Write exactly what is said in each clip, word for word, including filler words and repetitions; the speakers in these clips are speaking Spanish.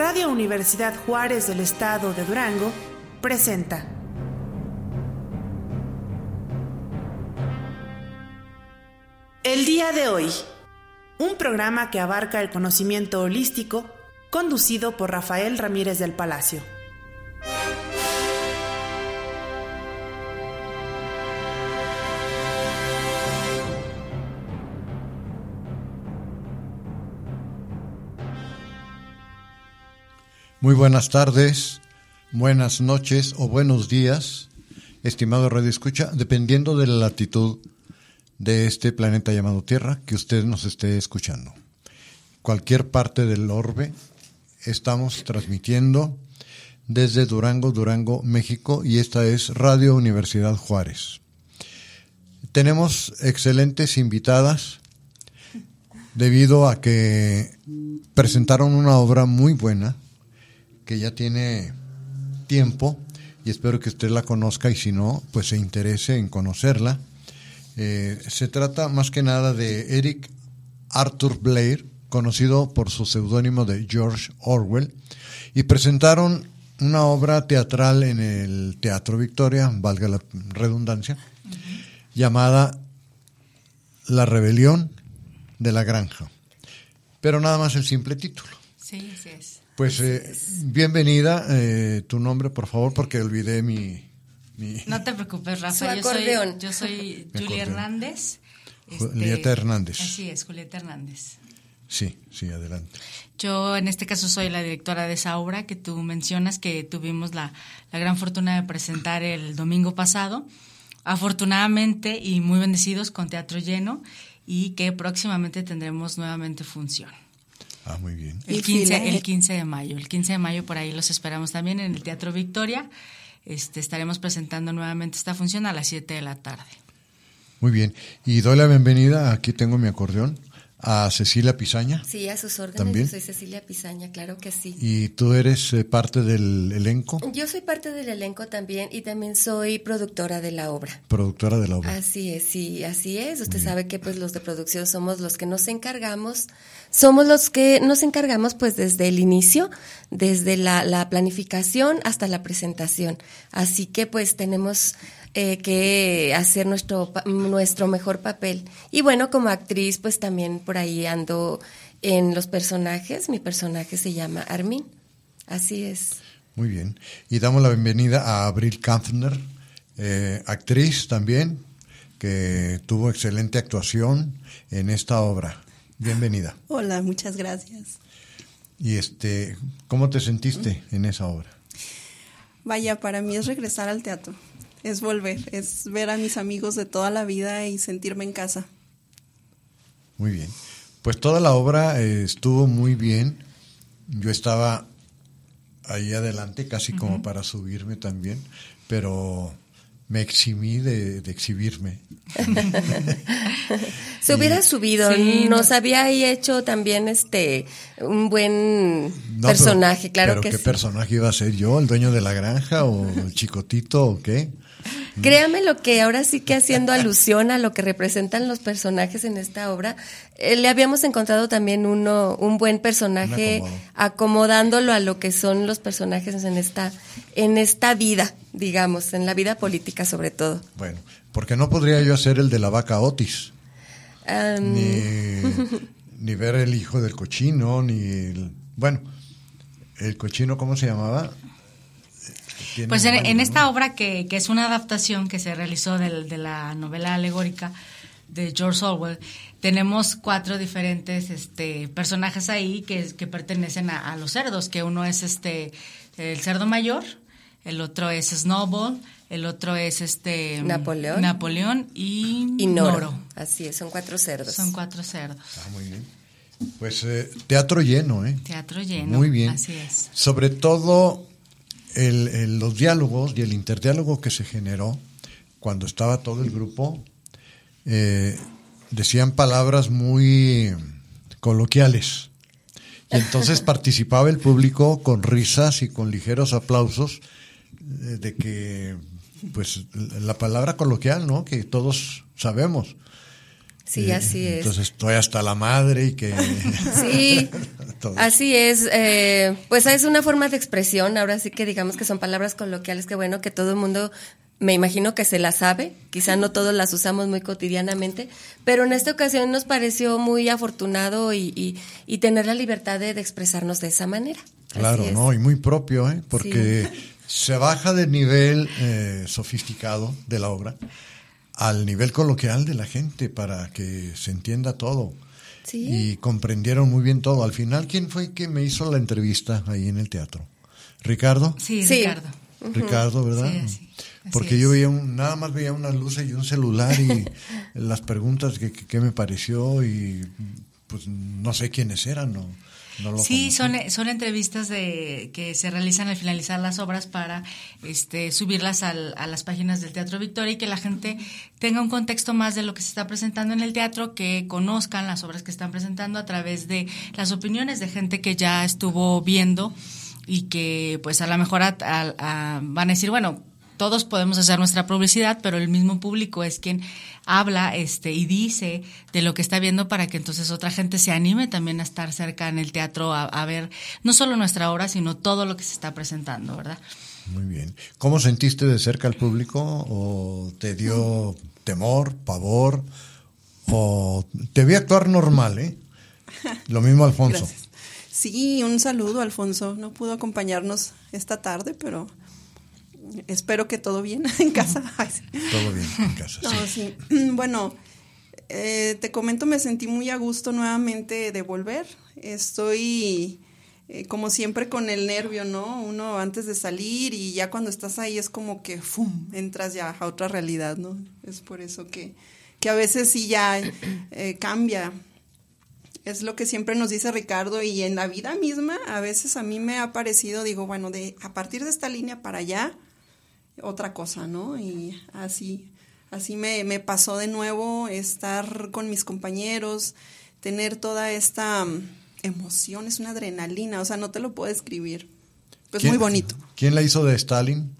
Radio Universidad Juárez del Estado de Durango presenta El día de hoy, un programa que abarca el conocimiento holístico, conducido por Rafael Ramírez del Palacio. Muy buenas tardes, buenas noches o buenos días, estimado Radio Escucha, dependiendo de la latitud de este planeta llamado Tierra que usted nos esté escuchando. Cualquier parte del orbe, estamos transmitiendo desde Durango, Durango, México, y esta es Radio Universidad Juárez. Tenemos excelentes invitadas debido a que presentaron una obra muy buena que ya tiene tiempo y espero que usted la conozca y si no, pues se interese en conocerla. Eh, se trata más que nada de Eric Arthur Blair, conocido por su seudónimo de George Orwell, y presentaron una obra teatral en el Teatro Victoria, valga la redundancia, uh-huh. llamada La Rebelión de la Granja, pero nada más el simple título. Sí, sí es. Pues eh, bienvenida, eh, tu nombre por favor, porque olvidé mi... mi... No te preocupes, Rafa, yo soy, yo soy Julia Hernández. Julieta este, Hernández. Así es, Julieta Hernández. Sí, sí, adelante. Yo en este caso soy la directora de esa obra que tú mencionas, que tuvimos la, la gran fortuna de presentar el domingo pasado, afortunadamente y muy bendecidos con teatro lleno, y que próximamente tendremos nuevamente función. Ah, muy bien. El quince, el quince de mayo. El quince de mayo por ahí los esperamos también en el Teatro Victoria. Este, estaremos presentando nuevamente esta función a las siete de la tarde. Muy bien. Y doy la bienvenida, aquí tengo mi acordeón, a Cecilia Pizaña. Sí, a sus órdenes. ¿También? Yo soy Cecilia Pizaña, claro que sí. ¿Y tú eres eh, parte del elenco? Yo soy parte del elenco también y también soy productora de la obra. Productora de la obra. Así es, sí, así es. Usted sabe que pues los de producción somos los que nos encargamos, somos los que nos encargamos pues desde el inicio, desde la, la planificación hasta la presentación. Así que pues tenemos eh, que hacer nuestro nuestro mejor papel. Y bueno, como actriz pues también por ahí ando en los personajes. Mi personaje se llama Armin. Así es. Muy bien. Y damos la bienvenida a Abril Kampfner, eh, actriz también, que tuvo excelente actuación en esta obra. Bienvenida. Hola, muchas gracias. Y este, ¿cómo te sentiste en esa obra? Vaya, para mí es regresar al teatro, es volver, es ver a mis amigos de toda la vida y sentirme en casa. Muy bien. Pues toda la obra eh, estuvo muy bien. Yo estaba ahí adelante, casi uh-huh. como para subirme también, pero me eximí de, de exhibirme. Se hubiera y, subido, sí, nos no. había ahí hecho también este un buen no, personaje, pero, claro pero que ¿qué sí. personaje iba a ser yo? ¿El dueño de la granja o el chicotito o qué? Créame lo que ahora sí que haciendo alusión a lo que representan los personajes en esta obra, eh, le habíamos encontrado también uno un buen personaje acomodándolo a lo que son los personajes en esta en esta vida, digamos, en la vida política sobre todo. Bueno, porque no podría yo hacer el de la vaca Otis. Um... Ni, ni ver el hijo del cochino, ni el, bueno, el cochino, ¿cómo se llamaba? Pues en, en esta obra que, que es una adaptación que se realizó del, de la novela alegórica de George Orwell, tenemos cuatro diferentes este, personajes ahí que, que pertenecen a, a los cerdos, que uno es este el cerdo mayor, el otro es Snowball, el otro es este Napoleón, Napoleón y, y Noro. Noro. Así es, son cuatro cerdos. Son cuatro cerdos. Ah, muy bien. Pues eh, teatro lleno, ¿eh? Teatro lleno. Muy bien. Así es. Sobre todo el, el, los diálogos y el interdiálogo que se generó cuando estaba todo el grupo, eh, decían palabras muy coloquiales. Y entonces participaba el público con risas y con ligeros aplausos eh, de que, pues, la palabra coloquial, ¿no? Que todos sabemos. Sí, eh, así es. Entonces estoy hasta la madre y que... Sí, así es. Eh, pues es una forma de expresión, ahora sí que digamos que son palabras coloquiales que bueno, que todo el mundo... Me imagino que se las sabe, quizá no todos las usamos muy cotidianamente, pero en esta ocasión nos pareció muy afortunado y, y, y tener la libertad de, de expresarnos de esa manera. Claro, ¿no? Y muy propio, ¿eh? Porque sí. Se baja del nivel eh, sofisticado de la obra al nivel coloquial de la gente para que se entienda todo. Sí. Y comprendieron muy bien todo. Al final, ¿quién fue que me hizo la entrevista ahí en el teatro? ¿Ricardo? Sí, sí. Ricardo. Ricardo, ¿verdad? Sí, sí. Así Porque es. yo veía un, nada más veía unas luces y un celular y las preguntas que, que, que me pareció y pues no sé quiénes eran, no, no lo Sí, conocí. son son entrevistas de que se realizan al finalizar las obras para este subirlas al, a las páginas del Teatro Victoria y que la gente tenga un contexto más de lo que se está presentando en el teatro, que conozcan las obras que están presentando a través de las opiniones de gente que ya estuvo viendo y que pues a lo mejor a, a, a, van a decir, bueno, todos podemos hacer nuestra publicidad, pero el mismo público es quien habla este y dice de lo que está viendo para que entonces otra gente se anime también a estar cerca en el teatro a, a ver no solo nuestra obra, sino todo lo que se está presentando, ¿verdad? Muy bien. ¿Cómo sentiste de cerca al público? ¿O te dio temor, pavor? ¿O te vi actuar normal, eh? Lo mismo Alfonso. Gracias. Sí, un saludo, Alfonso. No pudo acompañarnos esta tarde, pero... espero que todo bien en casa. Ay, sí. Todo bien en casa, no, sí. sí. Bueno, eh, te comento, me sentí muy a gusto nuevamente de volver. Estoy, eh, como siempre, con el nervio, ¿no? Uno antes de salir y ya cuando estás ahí es como que ¡fum! Entras ya a otra realidad, ¿no? Es por eso que, que a veces sí ya eh, cambia. Es lo que siempre nos dice Ricardo, y en la vida misma a veces a mí me ha parecido, digo, bueno, de a partir de esta línea para allá, otra cosa, ¿no? Y así, así me, me pasó de nuevo estar con mis compañeros, tener toda esta um, emoción, es una adrenalina, o sea, no te lo puedo describir. Pues muy bonito. ¿Quién la hizo de Stalin?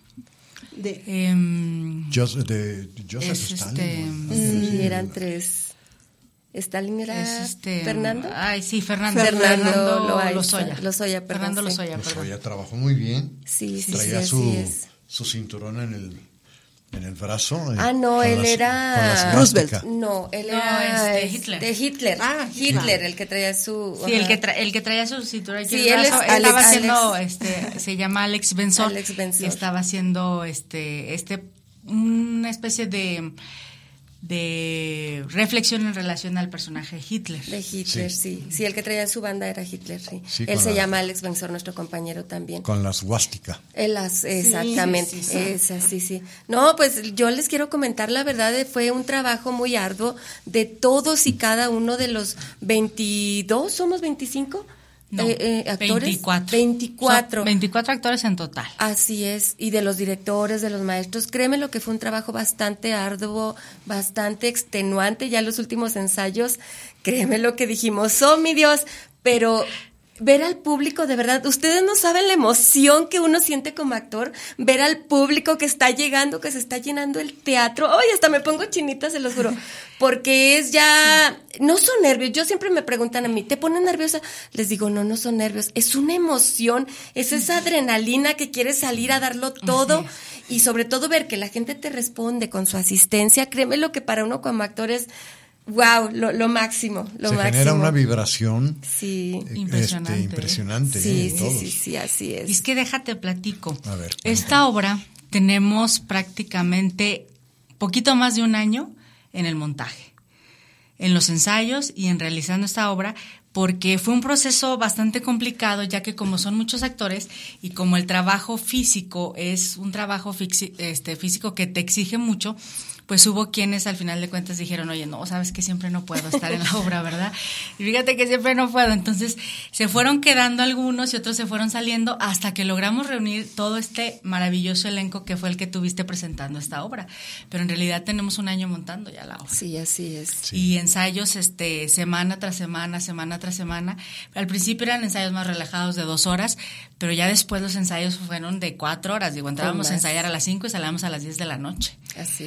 De, um, Joseph, de Joseph es Stalin. Este, sí, eran tres. Stalin era es este, Fernando. Ay, sí, Fernando. Fernando, Fernando Loaiza, Lozoya. Lozoya, perdón. Fernando sí. Lozoya, perdón. Lozoya trabajó muy bien. Sí, sí, Traía sí, su, así es. su cinturón en el, en el brazo. Ah, no, él las, era... Roosevelt. No, él No, era... este, Hitler. De Hitler. Ah, Hitler, el que traía su... Sí, el que, tra el que traía su cinturón aquí Sí, en el él brazo, es él estaba Alex, haciendo, Alex. este, se llama Alex Bensor. Alex Bensor. Y estaba haciendo, este, este, una especie de... de reflexión en relación al personaje Hitler. De Hitler, sí. sí. Sí, el que traía su banda era Hitler, sí. Sí, Él se la, llama Alex Bensor, nuestro compañero también. Con la suástica. Él las, exactamente, sí, sí, sí. esa, sí, sí. No, pues yo les quiero comentar, la verdad, fue un trabajo muy arduo de todos y cada uno de los veintidós, ¿somos veinticinco? No, eh, eh, actores. veinticuatro. veinticuatro. Son veinticuatro actores en total. Así es, y de los directores, de los maestros, créeme lo que fue un trabajo bastante arduo, bastante extenuante, ya los últimos ensayos, créeme lo que dijimos, oh mi Dios, pero ver al público, de verdad, ustedes no saben la emoción que uno siente como actor, ver al público que está llegando, que se está llenando el teatro, ay, hasta me pongo chinita, se los juro, porque es ya, no son nervios, yo siempre me preguntan a mí, ¿te ponen nerviosa? Les digo, no, no son nervios, es una emoción, es esa adrenalina que quieres salir a darlo todo, y sobre todo ver que la gente te responde con su asistencia, créeme lo que para uno como actor es... Wow, lo, lo máximo, lo Se máximo. genera una vibración sí. este, impresionante. impresionante. Sí, ¿eh? sí, Todos. sí, sí, así es. Y es que déjate platico. A ver, Esta obra tenemos prácticamente poquito más de un año en el montaje, en los ensayos y en realizando esta obra, porque fue un proceso bastante complicado, ya que como son muchos actores y como el trabajo físico es un trabajo fixi, este, físico que te exige mucho, pues hubo quienes al final de cuentas dijeron, oye, no, sabes que siempre no puedo estar en la obra, ¿verdad? Y fíjate que siempre no puedo. Entonces se fueron quedando algunos y otros se fueron saliendo hasta que logramos reunir todo este maravilloso elenco que fue el que tuviste presentando esta obra. Pero en realidad tenemos un año montando ya la obra. Sí, así es. Sí. Y ensayos este semana tras semana, semana tras semana. Al principio eran ensayos más relajados de dos horas, pero ya después los ensayos fueron de cuatro horas. Digo, entrábamos a ensayar a las cinco y salíamos a las diez de la noche. Así es. Porque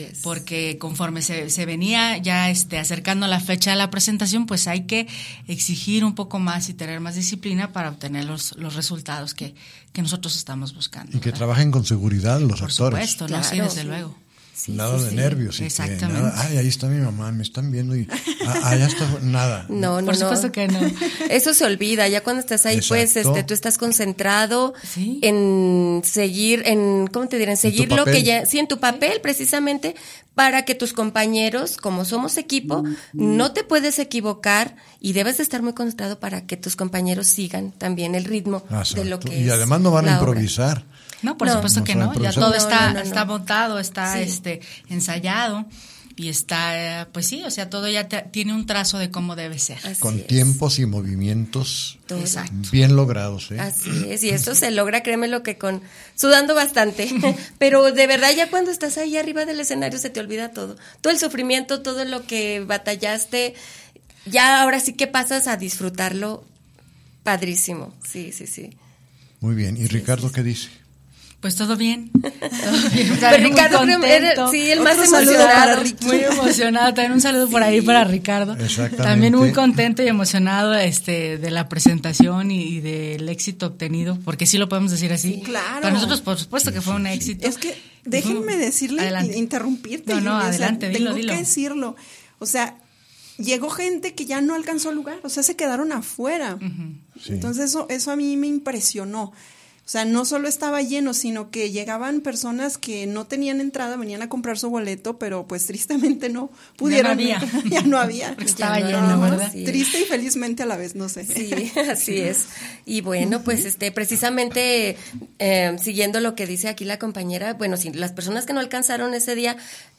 que conforme se, se venía ya este, acercando la fecha de la presentación, pues hay que exigir un poco más y tener más disciplina para obtener los, los resultados que, que nosotros estamos buscando. Y que ¿verdad? trabajen con seguridad los Por actores. supuesto, Claro. no, sí, desde luego. Sí, nada sí, de sí. nervios. Y Exactamente. Que nada, ay, ahí está mi mamá, me están viendo y ah, allá está, nada. No, no, Por no. supuesto que no. Eso se olvida, ya cuando estás ahí, pues, Exacto. este, tú estás concentrado Sí. en seguir, en, ¿cómo te diré? En seguir tu lo que papel. ya, sí, en tu papel, precisamente, para que tus compañeros, como somos equipo, no te puedes equivocar y debes de estar muy concentrado para que tus compañeros sigan también el ritmo Exacto. de lo que y es además no van a la obra. improvisar. No, por No. supuesto No que saben no, ya improvisar. todo No, está, no, no, no. está montado, está Sí. este ensayado y está, eh, pues sí, o sea, todo ya te- tiene un trazo de cómo debe ser. Así Con es. tiempos y movimientos Todo. Exacto. bien logrados. ¿eh? Así es, y eso se logra, créeme lo que con, sudando bastante, pero de verdad ya cuando estás ahí arriba del escenario se te olvida todo, todo el sufrimiento, todo lo que batallaste, ya ahora sí que pasas a disfrutarlo padrísimo, sí, sí, sí. Muy bien. ¿Y Ricardo qué dice? Pues todo bien. Todo bien. Pero Muy Ricardo, creo- era- contento. sí, el Otro más saludo emocionado. para Ricky. Muy emocionado, también un saludo por ahí para Ricardo. Exactamente. También muy contento y emocionado este de la presentación y, y del éxito obtenido, porque sí lo podemos decir así. Sí, claro. Para nosotros, por supuesto que fue un éxito. Es que déjenme decirle, Adelante. interrumpirte. No, no, Julia, o sea, adelante, dilo, tengo dilo. que decirlo. O sea, llegó gente que ya no alcanzó lugar, o sea, se quedaron afuera. Sí. Entonces eso, eso a mí me impresionó. O sea, no solo estaba lleno, sino que llegaban personas que no tenían entrada, venían a comprar su boleto, pero pues tristemente no pudieron. había. entrar. Ya no había. Porque estaba Ya no lleno, había, ¿verdad? sí. Triste y felizmente a la vez, no sé. Sí, así es. Y bueno, pues este, precisamente eh, siguiendo lo que dice aquí la compañera, bueno, si las personas que no alcanzaron ese día,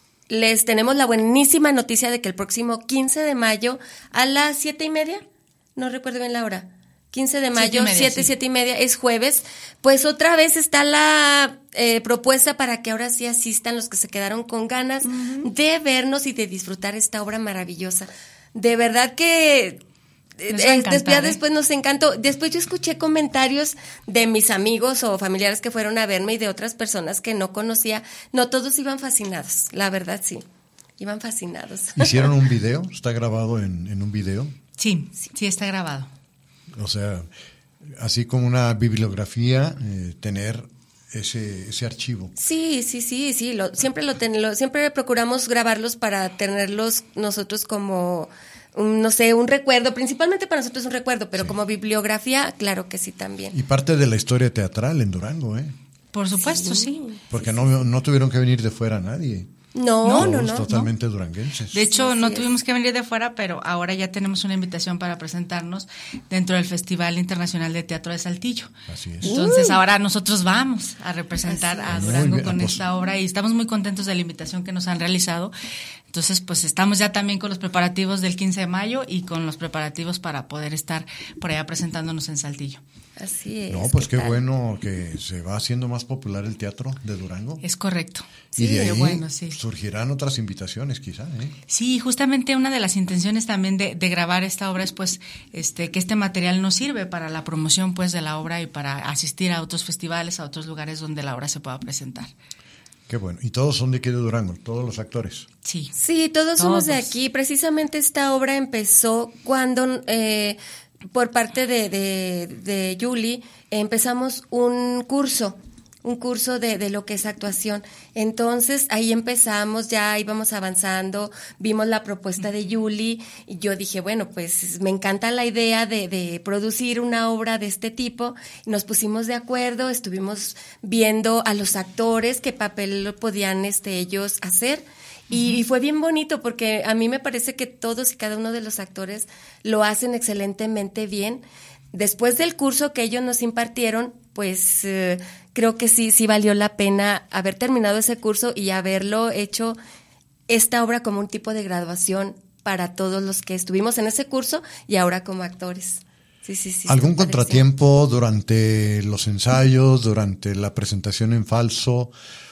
les tenemos la buenísima noticia de que el próximo quince de mayo a las siete y media, no recuerdo bien la hora, quince de Siete y mayo, media, siete, sí. siete y media, es jueves, pues otra vez está la eh, propuesta para que ahora sí asistan los que se quedaron con ganas de vernos y de disfrutar esta obra maravillosa. De verdad que Les va a eh, encantar, después, ¿eh? después nos encantó. Después yo escuché comentarios de mis amigos o familiares que fueron a verme y de otras personas que no conocía. No, todos iban fascinados, la verdad sí, iban fascinados. ¿Hicieron un video? ¿Está grabado en, en un video? Sí, sí está grabado. O sea, así como una bibliografía, eh, tener ese, ese archivo. Sí, sí, sí, sí, lo, siempre lo, ten, lo siempre procuramos grabarlos para tenerlos nosotros como, un, no sé, un recuerdo, principalmente para nosotros un recuerdo, pero Sí. como bibliografía, claro que sí también. Y parte de la historia teatral en Durango, ¿eh? Por supuesto, sí. Porque no, no tuvieron que venir de fuera nadie. No, Todos no, no. totalmente duranguenses. De hecho, Sí, no así es. tuvimos que venir de fuera, pero ahora ya tenemos una invitación para presentarnos dentro del Festival Internacional de Teatro de Saltillo. Así es. Entonces, ahora nosotros vamos a representar Así a es. Durango Muy bien, con pues- esta obra y estamos muy contentos de la invitación que nos han realizado. Entonces, pues estamos ya también con los preparativos del quince de mayo y con los preparativos para poder estar por allá presentándonos en Saltillo. Así es. No, pues qué tal? bueno que se va haciendo más popular el teatro de Durango. Es correcto. y de qué ahí bueno, sí. surgirán otras invitaciones quizá, ¿eh? Sí, justamente una de las intenciones también de, de grabar esta obra es pues este que este material nos sirve para la promoción pues de la obra y para asistir a otros festivales, a otros lugares donde la obra se pueda presentar. Qué bueno. Y todos son de aquí de Durango, todos los actores. Sí. Sí, todos somos de Todos. aquí. Precisamente esta obra empezó cuando, eh, por parte de, de, de Yuli, empezamos un curso, un curso de, de lo que es actuación. Entonces, ahí empezamos, ya íbamos avanzando, vimos la propuesta de Yuli, y yo dije, bueno, pues me encanta la idea de, de producir una obra de este tipo. Nos pusimos de acuerdo, estuvimos viendo a los actores, qué papel podían este, ellos hacer. Y, y fue bien bonito porque a mí me parece que todos y cada uno de los actores lo hacen excelentemente bien. Después del curso que ellos nos impartieron, pues eh, creo que sí, sí valió la pena haber terminado ese curso y haberlo hecho esta obra como un tipo de graduación para todos los que estuvimos en ese curso y ahora como actores. Sí, sí, sí. ¿Algún está contratiempo durante los ensayos, durante la presentación en falso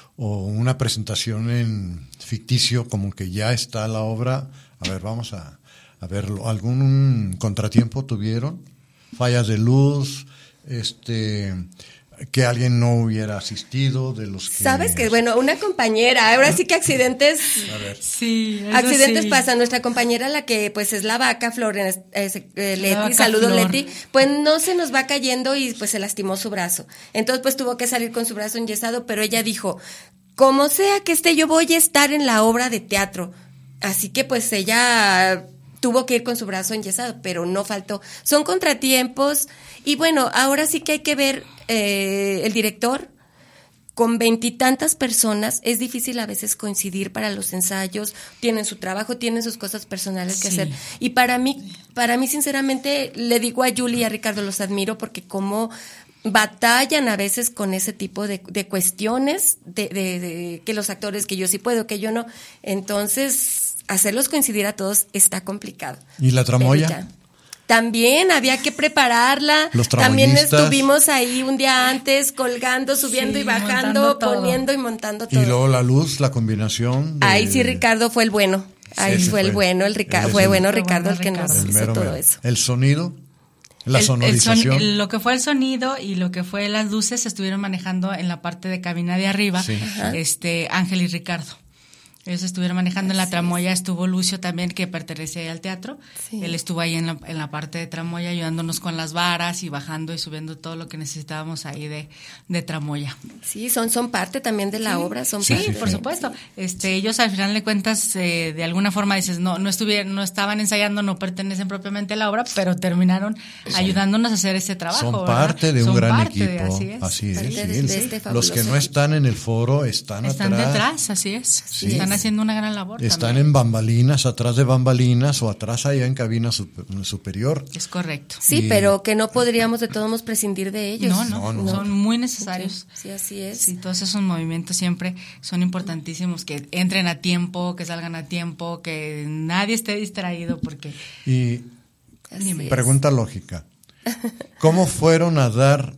o una presentación en ficticio, como que ya está la obra? A ver, vamos a, a verlo. ¿Algún contratiempo tuvieron? ¿Fallas de luz? Este, que alguien no hubiera asistido, de los que... Sabes que, bueno, una compañera, ahora sí que accidentes, A ver. Sí, eso accidentes sí. pasan. Nuestra compañera, la que pues es la vaca, Flor, eh, eh, Leti, vaca saludos Flor. Leti, pues no se nos va cayendo y pues se lastimó su brazo. Entonces pues tuvo que salir con su brazo enyesado, pero ella dijo, como sea que esté, yo voy a estar en la obra de teatro. Así que pues ella tuvo que ir con su brazo enyesado, pero no faltó. Son contratiempos y bueno, ahora sí que hay que ver eh, el director. Con veintitantas personas es difícil a veces coincidir para los ensayos, tienen su trabajo, tienen sus cosas personales que Sí. hacer. Y para mí, para mí sinceramente, le digo a Julie y a Ricardo, los admiro porque como batallan a veces con ese tipo de, de cuestiones, de, de, de que los actores, que yo sí puedo, que yo no. Entonces, hacerlos coincidir a todos está complicado. ¿Y la tramoya? Pero ya. También había que prepararla. Los También tramoyistas. estuvimos ahí un día antes colgando, subiendo Sí, y bajando, montando todo. poniendo y montando todo. Y luego la luz, la combinación. de- Ahí sí Ricardo fue el bueno. Ahí ese fue el fue. bueno, el Él Ricardo, es fue el- bueno Fue Ricardo bueno el que nos Ricardo. el hizo mero todo mero. eso. El sonido, la El- el sonorización. soni- lo que fue el sonido y lo que fue las luces se estuvieron manejando en la parte de cabina de arriba, Sí. este Ángel y Ricardo. Ellos estuvieron manejando en la tramoya, estuvo Lucio también, que pertenece al teatro. Sí. Él estuvo ahí en la, en la parte de tramoya ayudándonos con las varas y bajando y subiendo todo lo que necesitábamos ahí de, de tramoya. Sí, son, son parte también de la obra, son Sí, parte. por supuesto. Este, ellos al final de cuentas, eh, de alguna forma dices, no, no estuvieron, no estaban ensayando, no pertenecen propiamente a la obra, pero terminaron ayudándonos a hacer ese trabajo. Son ¿verdad? parte de un Son gran parte de- equipo. así es. Así es. Parte sí. de- de este Los fabuloso que no equipo. están en el foro están, Están atrás. detrás, así es. Sí. Están haciendo una gran labor. Están también. en bambalinas, atrás de bambalinas o atrás allá en cabina sup- superior. Es correcto. Sí, Y- pero que no podríamos de todos modos prescindir de ellos. No, no, No, no. son muy necesarios. Sí, sí, así es. Sí, todos esos movimientos siempre son importantísimos, que entren a tiempo, que salgan a tiempo, que nadie esté distraído porque... Y Así Dime. es. pregunta lógica. ¿Cómo fueron a dar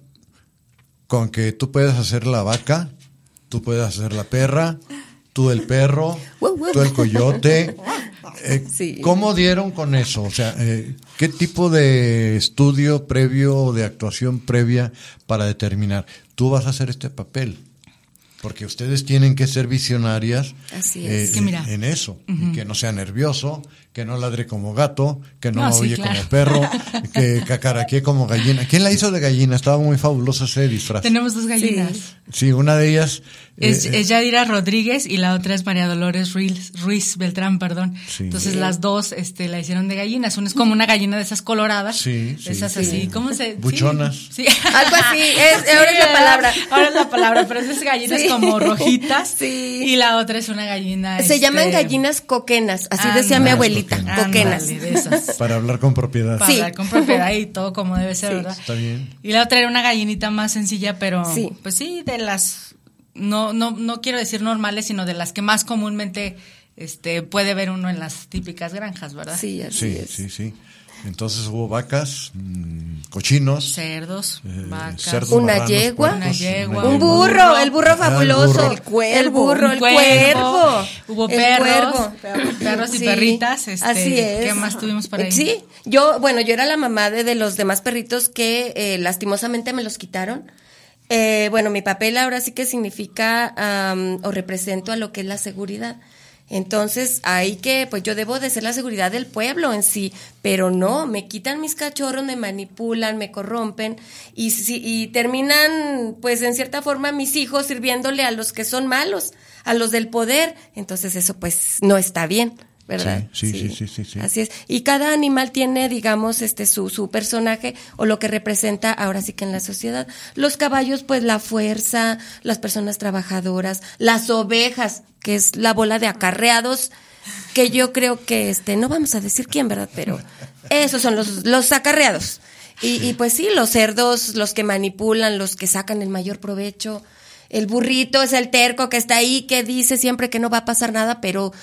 con que tú puedes hacer la vaca, tú puedes hacer la perra, tú el perro, Wow, wow. tú el coyote? Eh, Sí. ¿Cómo dieron con eso? O sea, eh, ¿qué tipo de estudio previo o de actuación previa para determinar, tú vas a hacer este papel? Porque ustedes tienen que ser visionarias Así eh, es. Que mira. en eso, y que no sea nervioso, que no ladre como gato, que no, No, sí, maulle claro. como perro, que cacaraquee como gallina. ¿Quién la hizo de gallina? Estaba muy fabuloso ese disfraz. Tenemos dos gallinas. Sí. Sí, una de ellas... Es, eh, es Yadira Rodríguez y la otra es María Dolores Ruiz, Ruiz Beltrán, perdón. Sí. Entonces Sí. las dos este, la hicieron de gallinas. Una es como una gallina de esas coloradas. Sí, sí. Esas Sí. así, ¿cómo se...? Buchonas. Sí. Algo así, es, ahora es la ¿verdad? palabra. Ahora es la palabra, pero esas gallinas Sí. como rojitas. Sí. Y la otra es una gallina... Se este, llaman gallinas coquenas, así decía mi ándale, abuelita, coquenas. coquenas. ándale, de esas. para hablar con propiedad. Para Sí. hablar con propiedad y todo como debe ser, Sí. ¿verdad? Está bien. Y la otra era una gallinita más sencilla, pero Sí. pues sí, de las no no no quiero decir normales, sino de las que más comúnmente este puede ver uno en las típicas granjas, ¿verdad? Sí, así Sí, es. sí, sí. Entonces hubo vacas, mm, cochinos, Cerdos, eh, vacas, cerdos, Una marranos, yegua. puercos, Una yegua. Un Un burro, burro. el burro Ah, fabuloso. el burro. El cuervo. El burro, Un el cuervo. Hubo El perros, cuervo. per- perros y Sí, perritas, este, así es. ¿qué más tuvimos por ahí? Sí, yo, bueno, yo era la mamá de, de los demás perritos que eh, lastimosamente me los quitaron. Eh, bueno, mi papel ahora sí que significa am, o represento a lo que es la seguridad. Entonces, ahí que, pues yo debo de ser la seguridad del pueblo en sí, pero no, me quitan mis cachorros, me manipulan, me corrompen y, si- y terminan, pues en cierta forma, mis hijos sirviéndole a los que son malos, a los del poder. Entonces, eso pues no está bien, ¿verdad? Sí, sí, sí, sí, sí, sí. Así es. Y cada animal tiene, digamos, este su, su personaje o lo que representa ahora sí que en la sociedad. Los caballos, pues la fuerza, las personas trabajadoras, las ovejas, que es la bola de acarreados, que yo creo que, este, no vamos a decir quién, ¿verdad? Pero esos son los, los acarreados. Y, y pues sí, los cerdos, los que manipulan, los que sacan el mayor provecho. El burrito es el terco que está ahí, que dice siempre que no va a pasar nada, pero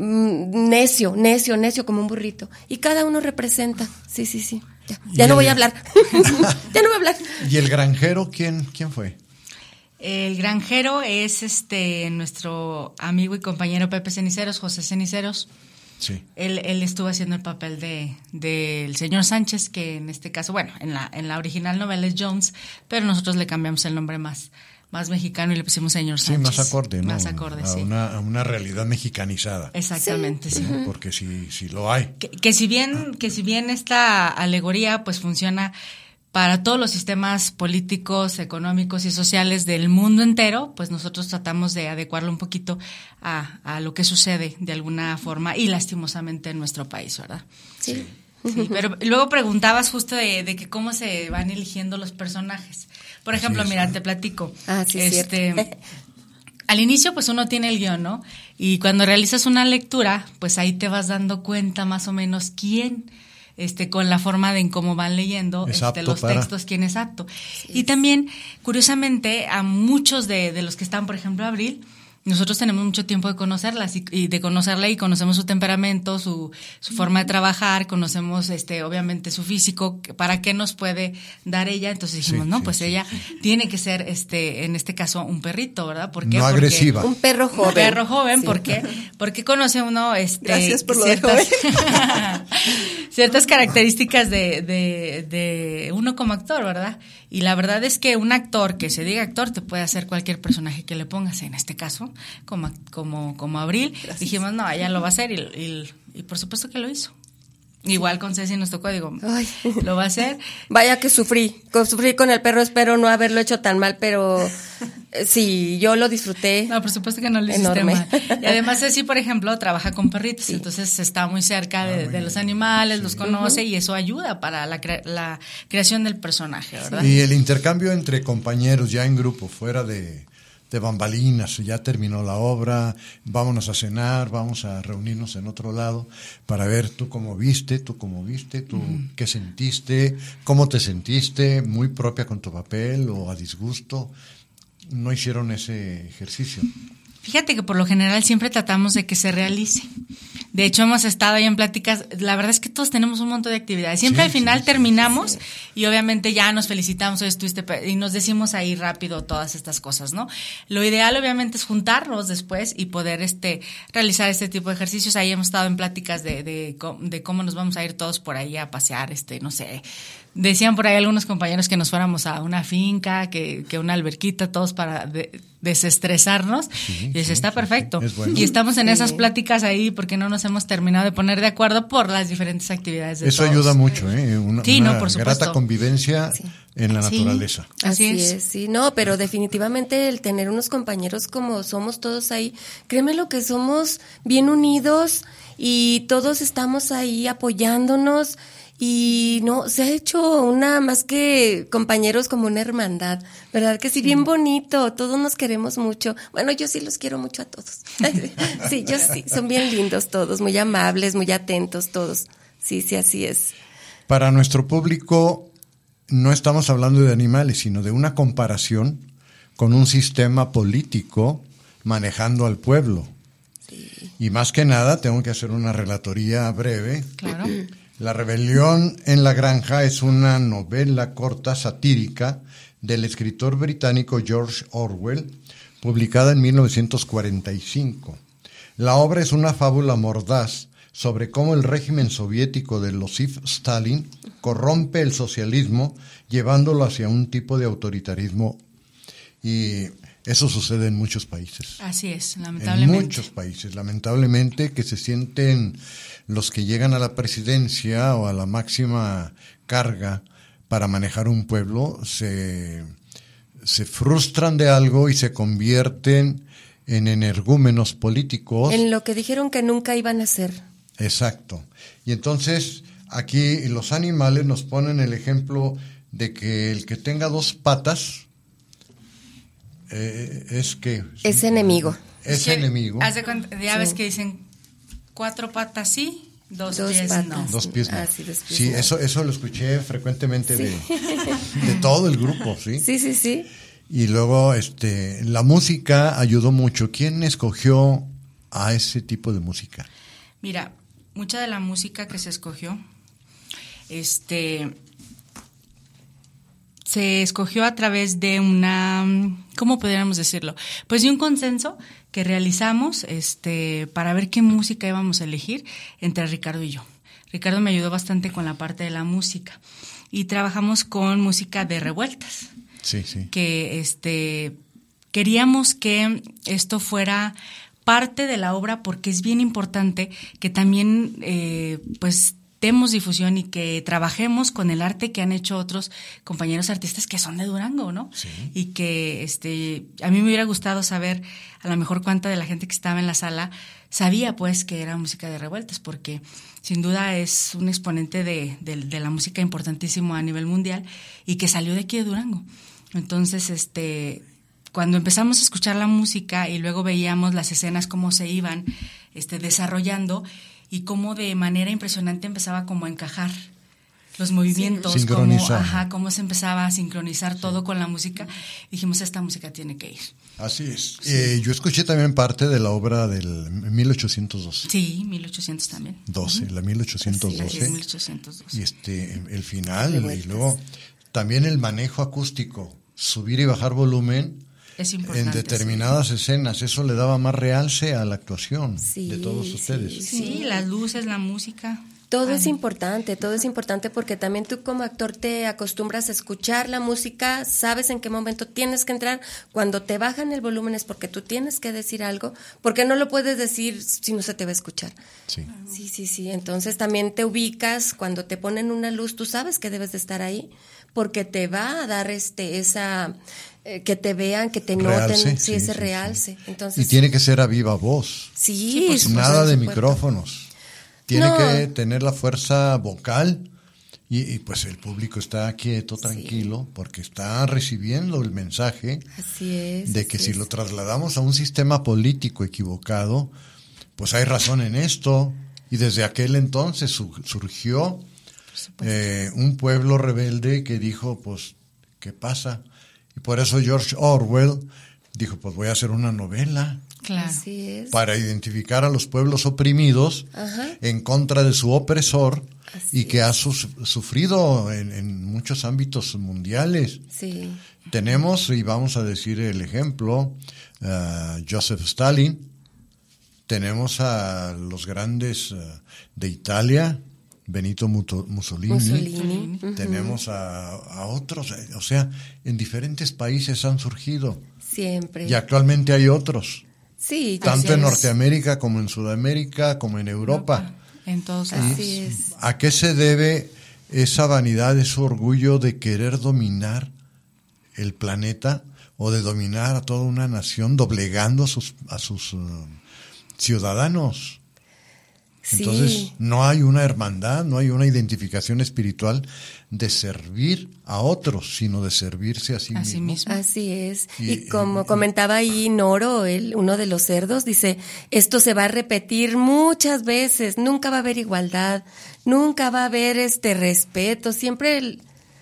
mm, necio, necio, necio como un burrito. Y cada uno representa. Sí, sí, sí. Ya, ya Y no el- voy a hablar. Ya no voy a hablar. ¿Y el granjero quién, quién fue? El granjero es este nuestro amigo y compañero Pepe Ceniceros, José Ceniceros. Sí. Él, él estuvo haciendo el papel de del señor Sánchez, que en este caso, bueno, en la en la original novela es Jones, pero nosotros le cambiamos el nombre más más mexicano y le pusimos señor Sánchez. Sí, más acorde, ¿no? Más acorde, a sí. Una, a una realidad mexicanizada. Exactamente, sí. sí. Porque sí, sí lo hay. Que, que si bien que si bien esta alegoría pues funciona para todos los sistemas políticos, económicos y sociales del mundo entero, pues nosotros tratamos de adecuarlo un poquito a, a lo que sucede de alguna forma y lastimosamente en nuestro país, ¿verdad? Sí. Sí, pero luego preguntabas justo de, de que cómo se van eligiendo los personajes. Por ejemplo, Así es, mira, ¿no? te platico. Ah, sí, este, cierto. Al inicio, pues uno tiene el guión, ¿no? Y cuando realizas una lectura, pues ahí te vas dando cuenta más o menos quién, este, con la forma de en cómo van leyendo Es este, apto los para. textos, quién es apto. Y también, curiosamente, a muchos de, de los que están, por ejemplo, Abril, nosotros tenemos mucho tiempo de conocerlas y, y de conocerla y conocemos su temperamento, su, su forma de trabajar, conocemos este obviamente su físico, para qué nos puede dar ella. Entonces dijimos, Sí, no, sí, pues sí, ella sí. tiene que ser este en este caso un perrito, ¿verdad? ¿Por qué? No Porque- agresiva. Un perro joven. Un perro joven, Sí. ¿por qué? Porque conoce uno este Gracias por lo de ciertas, ciertas características de, de, de uno como actor, ¿verdad? Y la verdad es que un actor que se diga actor te puede hacer cualquier personaje que le pongas, en este caso, como, como, como Abril. Gracias. Dijimos, no, ella lo va a hacer y, y, y por supuesto que lo hizo. Igual con Ceci nos tocó, digo, Ay. lo va a hacer. Vaya que sufrí, con, sufrí con el perro, espero no haberlo hecho tan mal, pero eh, sí, yo lo disfruté. No, por supuesto que no lo hiciste Enorme. mal. Y además Ceci, por ejemplo, trabaja con perritos, Sí. entonces está muy cerca Ah, de, muy de bien. los animales, Sí. los conoce y eso ayuda para la, cre- la creación del personaje, ¿verdad? Y el intercambio entre compañeros ya en grupo, fuera de, de bambalinas, ya terminó la obra, vámonos a cenar, vamos a reunirnos en otro lado para ver tú cómo viste, tú cómo viste, tú uh-huh. qué sentiste, cómo te sentiste, muy propia con tu papel o a disgusto. No hicieron ese ejercicio. Fíjate que por lo general siempre tratamos de que se realice. De hecho, hemos estado ahí en pláticas. La verdad es que todos tenemos un montón de actividades. Siempre Sí, al final sí, sí, terminamos sí, y obviamente ya nos felicitamos, hoy estuviste pe- y nos decimos ahí rápido todas estas cosas, ¿no? Lo ideal obviamente es juntarnos después y poder este realizar este tipo de ejercicios. Ahí hemos estado en pláticas de, de, de cómo nos vamos a ir todos por ahí a pasear, este, no sé. Decían por ahí algunos compañeros que nos fuéramos a una finca, que, que una alberquita, todos para de, desestresarnos. Sí, y dice, sí, está sí, perfecto. sí, es bueno. Y estamos en Sí. esas pláticas ahí porque no nos hemos terminado de poner de acuerdo por las diferentes actividades de Eso todos. ayuda mucho, ¿eh? Una, Sí, una no, por supuesto. grata convivencia Sí. en la Sí. naturaleza. Así Así es. es. Sí, no, pero definitivamente el tener unos compañeros como somos todos ahí, créeme lo que somos bien unidos y todos estamos ahí apoyándonos y no, se ha hecho una más que compañeros como una hermandad, ¿verdad? Que sí, bien bonito, todos nos queremos mucho. Bueno, yo sí los quiero mucho a todos. Sí, yo sí, son bien lindos todos, muy amables, muy atentos todos. Sí, sí, así es. Para nuestro público no estamos hablando de animales, sino de una comparación con un sistema político manejando al pueblo. Sí. Y más que nada, tengo que hacer una relatoría breve. Claro. La rebelión en la granja es una novela corta satírica del escritor británico George Orwell, publicada en mil novecientos cuarenta y cinco. La obra es una fábula mordaz sobre cómo el régimen soviético de Losif Stalin corrompe el socialismo, llevándolo hacia un tipo de autoritarismo. Y eso sucede en muchos países. Así es, En lamentablemente. muchos países, lamentablemente, que se sienten los que llegan a la presidencia o a la máxima carga para manejar un pueblo, se, se frustran de algo y se convierten en energúmenos políticos. En lo que dijeron que nunca iban a hacer. Exacto. Y entonces aquí los animales nos ponen el ejemplo de que el que tenga dos patas eh, es que Es enemigo. es Que, enemigo. haz de cuenta, ya Sí. ves que dicen cuatro patas sí, dos, Dos pies patas. no. Dos pies no. Ah, sí, dos pies Sí, no. eso, eso lo escuché frecuentemente de, de todo el grupo, ¿sí? Sí, sí, sí. Y luego, este, la música ayudó mucho. ¿Quién escogió a ese tipo de música? Mira, mucha de la música que se escogió, este, se escogió a través de una, ¿cómo podríamos decirlo? Pues de un consenso que realizamos este, para ver qué música íbamos a elegir entre Ricardo y yo. Ricardo me ayudó bastante con la parte de la música y trabajamos con música de revueltas. Sí, sí. Que este, queríamos que esto fuera parte de la obra porque es bien importante que también eh, pues demos difusión y que trabajemos con el arte que han hecho otros compañeros artistas que son de Durango, ¿no? Sí. Y que este a mí me hubiera gustado saber a lo mejor cuánta de la gente que estaba en la sala sabía pues que era música de revueltas, porque sin duda es un exponente de, de, de la música importantísimo a nivel mundial y que salió de aquí de Durango. Entonces, este cuando empezamos a escuchar la música y luego veíamos las escenas cómo se iban este desarrollando y cómo de manera impresionante empezaba como a encajar los movimientos, sí. cómo, ajá, cómo se empezaba a sincronizar sí. todo con la música, dijimos, esta música tiene que ir. Así es. Sí. Eh, yo escuché también parte de la obra del mil ochocientos doce. Sí, mil ochocientos también. doce, uh-huh. La mil ochocientos doce. Sí, mil ochocientos doce. Y este, el final, y luego también el manejo acústico, subir y bajar volumen. Es importante, en determinadas sí. escenas, eso le daba más realce a la actuación sí, de todos ustedes. Sí, sí, las luces, la música. Todo Ay. es importante, todo es importante porque también tú como actor te acostumbras a escuchar la música, sabes en qué momento tienes que entrar, cuando te bajan el volumen es porque tú tienes que decir algo, porque no lo puedes decir si no se te va a escuchar. Sí, sí, sí, sí. Entonces también te ubicas, cuando te ponen una luz, tú sabes que debes de estar ahí, porque te va a dar este esa... que te vean, que te realce, noten, sí, sí, ese sí, realce. Sí. Entonces, y tiene que ser a viva voz. Sí, sí pues, nada por de supuesto. micrófonos. Tiene No. que tener la fuerza vocal y, y pues el público está quieto, tranquilo, sí. porque está recibiendo el mensaje así es, de que así si es. lo trasladamos a un sistema político equivocado, pues hay razón en esto. Y desde aquel entonces su, surgió eh, un pueblo rebelde que dijo, pues, ¿qué pasa? Y por eso George Orwell dijo, pues voy a hacer una novela. Claro. Así es. Para identificar a los pueblos oprimidos Ajá. en contra de su opresor Así y que es. ha su, sufrido en, en muchos ámbitos mundiales. Sí. Tenemos, y vamos a decir el ejemplo, uh, Joseph Stalin, tenemos a los grandes uh, de Italia, Benito Mussolini, Mussolini. tenemos a, a otros, o sea, en diferentes países han surgido. Siempre. Y actualmente hay otros. Sí, tanto así en es. Norteamérica como en Sudamérica, como en Europa. En todos Así lados. es. ¿A qué se debe esa vanidad, ese orgullo de querer dominar el planeta o de dominar a toda una nación doblegando a sus, a sus uh, ciudadanos? Sí. Entonces, no hay una hermandad, no hay una identificación espiritual de servir a otros, sino de servirse a sí Así mismo. mismo. Así es. Y- Y, como y- comentaba ahí Noro, el, uno de los cerdos, dice, esto se va a repetir muchas veces, nunca va a haber igualdad, nunca va a haber este respeto, siempre el-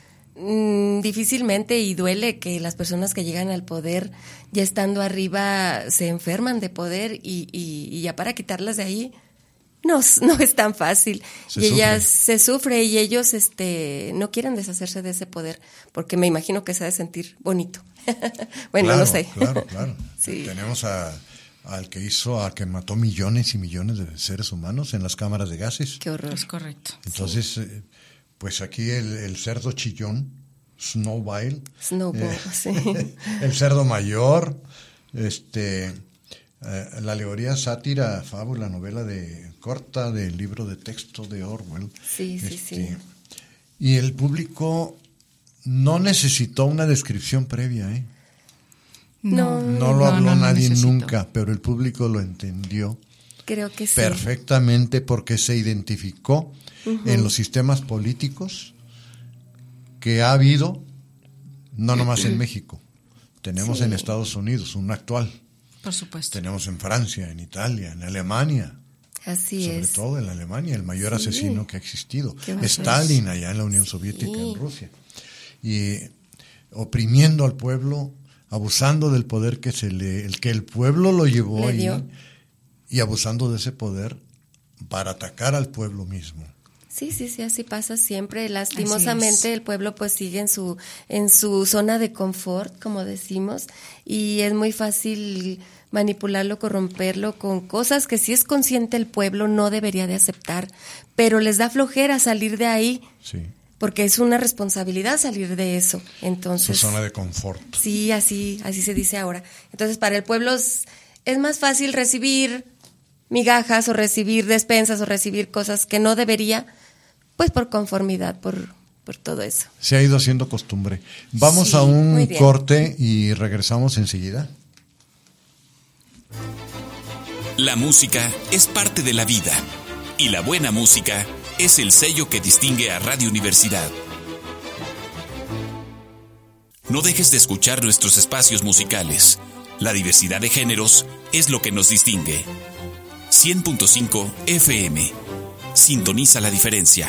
mm, difícilmente y duele que las personas que llegan al poder, ya estando arriba, se enferman de poder y, y, y ya para quitarlas de ahí, no, no es tan fácil. Se y ellas sufre. se sufre y ellos este no quieren deshacerse de ese poder porque me imagino que se ha de sentir bonito. bueno, Claro, no sé. Claro, claro. Sí. Tenemos a, al que hizo, al que mató millones y millones de seres humanos en las cámaras de gases. Qué horror. Es correcto. Entonces, eh, pues aquí el, el cerdo chillón, Snowball, Snowball, eh, sí. el cerdo mayor, este, eh, la alegoría, sátira, fábula, novela de corta del libro de texto de Orwell. Sí, sí, sí. Y el público no necesitó una descripción previa, ¿eh? No, No lo no, habló no nadie necesito. nunca, pero el público lo entendió Creo que sí. perfectamente porque se identificó uh-huh. en los sistemas políticos que ha habido, no nomás en México. Tenemos Sí. en Estados Unidos un actual. Por supuesto. Tenemos en Francia, en Italia, en Alemania. Así Sobre es. todo en Alemania, el mayor Sí. asesino que ha existido. Qué bárbaro. Stalin allá en la Unión Soviética, Sí. en Rusia. Y oprimiendo al pueblo, abusando del poder que se le, el que el pueblo lo llevó Le ahí, dio. y abusando de ese poder para atacar al pueblo mismo. Sí, sí, sí, así pasa siempre. Lastimosamente el pueblo pues sigue en su en su zona de confort, como decimos, y es muy fácil manipularlo, corromperlo con cosas que si es consciente el pueblo no debería de aceptar, pero les da flojera salir de ahí. Sí. Porque es una responsabilidad salir de eso. Entonces, su zona de confort. Sí, así así se dice ahora. Entonces, para el pueblo es, es más fácil recibir migajas o recibir despensas o recibir cosas que no debería, pues por conformidad, por, por todo eso. Se ha ido haciendo costumbre. Vamos sí, a un corte y regresamos enseguida. La música es parte de la vida y la buena música es el sello que distingue a Radio Universidad. No dejes de escuchar nuestros espacios musicales. La diversidad de géneros es lo que nos distingue. cien punto cinco F M. Sintoniza la diferencia.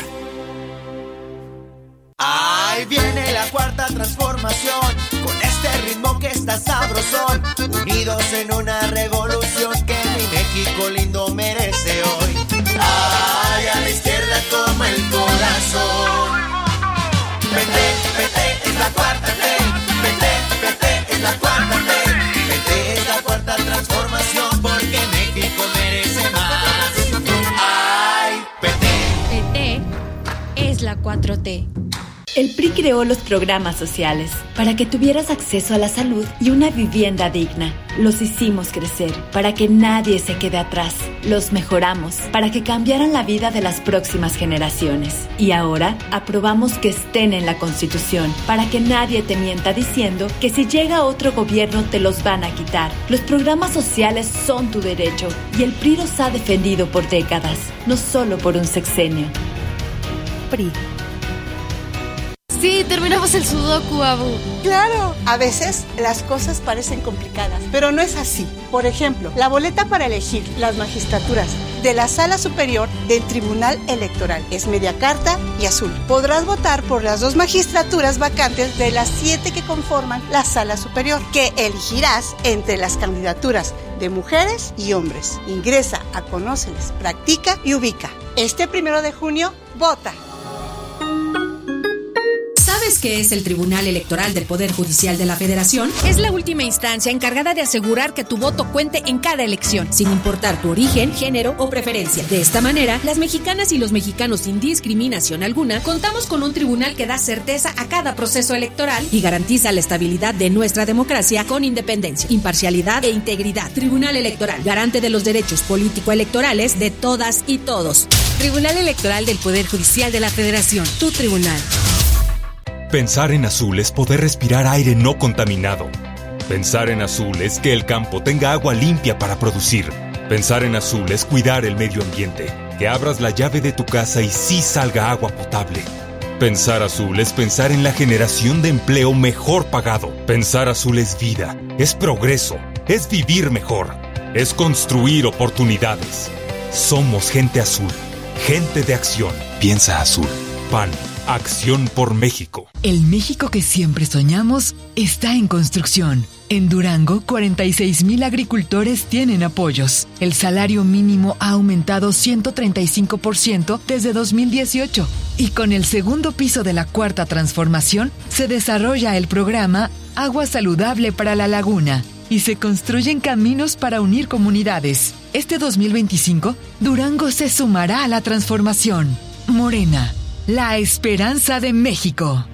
Ahí viene la cuarta transformación, con este ritmo que está sabrosón, unidos en una revolución que mi México lindo merece hoy. Ay, a la izquierda toma el corazón. P T, P T es la cuarta T, P T, P T es la cuarta T, P T es la cuarta transformación porque México merece más. Ay, P T. P T es la cuatro T. El P R I creó los programas sociales para que tuvieras acceso a la salud y una vivienda digna. Los hicimos crecer para que nadie se quede atrás. Los mejoramos para que cambiaran la vida de las próximas generaciones. Y ahora aprobamos que estén en la Constitución para que nadie te mienta diciendo que si llega otro gobierno te los van a quitar. Los programas sociales son tu derecho y el P R I los ha defendido por décadas, no solo por un sexenio. P R I. Sí, terminamos el sudoku, Abu. Claro, a veces las cosas parecen complicadas, pero no es así. Por ejemplo, la boleta para elegir las magistraturas de la Sala Superior del Tribunal Electoral es media carta y azul. Podrás votar por las dos magistraturas vacantes de las siete que conforman la Sala Superior, que elegirás entre las candidaturas de mujeres y hombres. Ingresa a Conóceles, practica y ubica. Este primero de junio, vota. ¿Sabes qué es el Tribunal Electoral del Poder Judicial de la Federación? Es la última instancia encargada de asegurar que tu voto cuente en cada elección, sin importar tu origen, género o preferencia. De esta manera, las mexicanas y los mexicanos sin discriminación alguna, contamos con un tribunal que da certeza a cada proceso electoral y garantiza la estabilidad de nuestra democracia con independencia, imparcialidad e integridad. Tribunal Electoral, garante de los derechos político-electorales de todas y todos. Tribunal Electoral del Poder Judicial de la Federación, tu tribunal. Pensar en azul es poder respirar aire no contaminado. Pensar en azul es que el campo tenga agua limpia para producir. Pensar en azul es cuidar el medio ambiente, que abras la llave de tu casa y sí salga agua potable. Pensar azul es pensar en la generación de empleo mejor pagado. Pensar azul es vida, es progreso, es vivir mejor, es construir oportunidades. Somos gente azul, gente de acción. Piensa azul. P A N. Acción por México. El México que siempre soñamos está en construcción. En Durango, cuarenta y seis mil agricultores tienen apoyos. El salario mínimo ha aumentado ciento treinta y cinco por ciento desde dos mil dieciocho. Y con el segundo piso de la Cuarta Transformación, se desarrolla el programa Agua Saludable para la Laguna y se construyen caminos para unir comunidades. Este dos mil veinticinco, Durango se sumará a la transformación. Morena, la esperanza de México.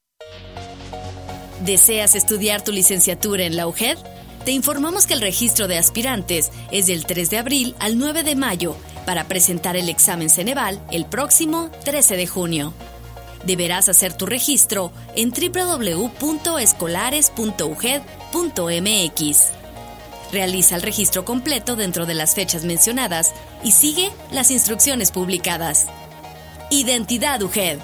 ¿Deseas estudiar tu licenciatura en la U G E D? Te informamos que el registro de aspirantes es del tres de abril al nueve de mayo para presentar el examen Ceneval el próximo trece de junio. Deberás hacer tu registro en doble u doble u doble u punto escolares punto u g e d punto m x. Realiza el registro completo dentro de las fechas mencionadas y sigue las instrucciones publicadas. Identidad U G E D.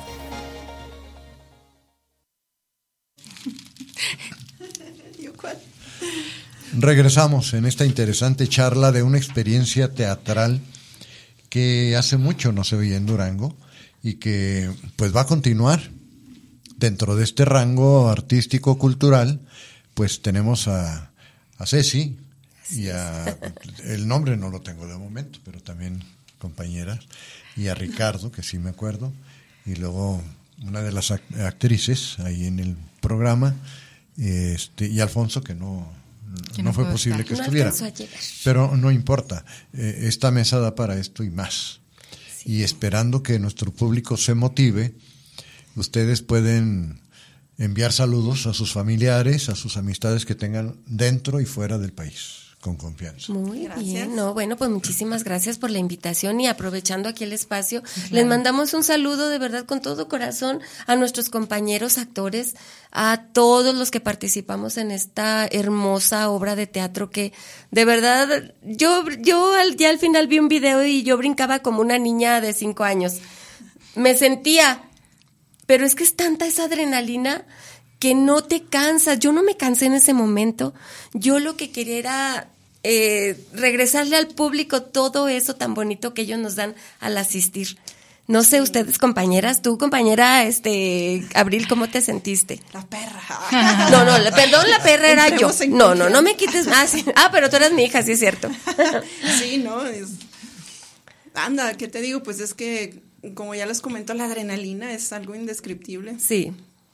Regresamos en esta interesante charla de una experiencia teatral que hace mucho no se veía en Durango y que pues va a continuar dentro de este rango artístico cultural. Pues tenemos a, a Ceci y a, el nombre no lo tengo de momento, pero también compañeras, y a Ricardo, que sí me acuerdo, y luego una de las actrices ahí en el programa, este, y Alfonso, que no, que no, no fue posible estar. que no estuviera. Pero no importa, eh, esta mesa da para esto y más. Sí. Y esperando que nuestro público se motive, ustedes pueden enviar saludos a sus familiares, a sus amistades que tengan dentro y fuera del país. Con confianza. Muy gracias. Bien, no, bueno, pues muchísimas gracias por la invitación y aprovechando aquí el espacio, claro. Les mandamos un saludo de verdad con todo corazón a nuestros compañeros actores, a todos los que participamos en esta hermosa obra de teatro que de verdad, yo, yo al, ya al final vi un video y yo brincaba como una niña de cinco años. Me sentía, pero es que es tanta esa adrenalina que no te cansas. Yo no me cansé en ese momento. Yo lo que quería era eh, regresarle al público todo eso tan bonito que ellos nos dan al asistir. No sé, ustedes, compañeras, tú, compañera, este, Abril, ¿cómo te sentiste? La perra. No, no, la, perdón, la perra era yo. No, no, no me quites más. Ah, sí. Ah, pero tú eres mi hija, sí es cierto. Sí, no, es... Anda, ¿qué te digo? Pues es que, como ya les comento, la adrenalina es algo indescriptible. Sí.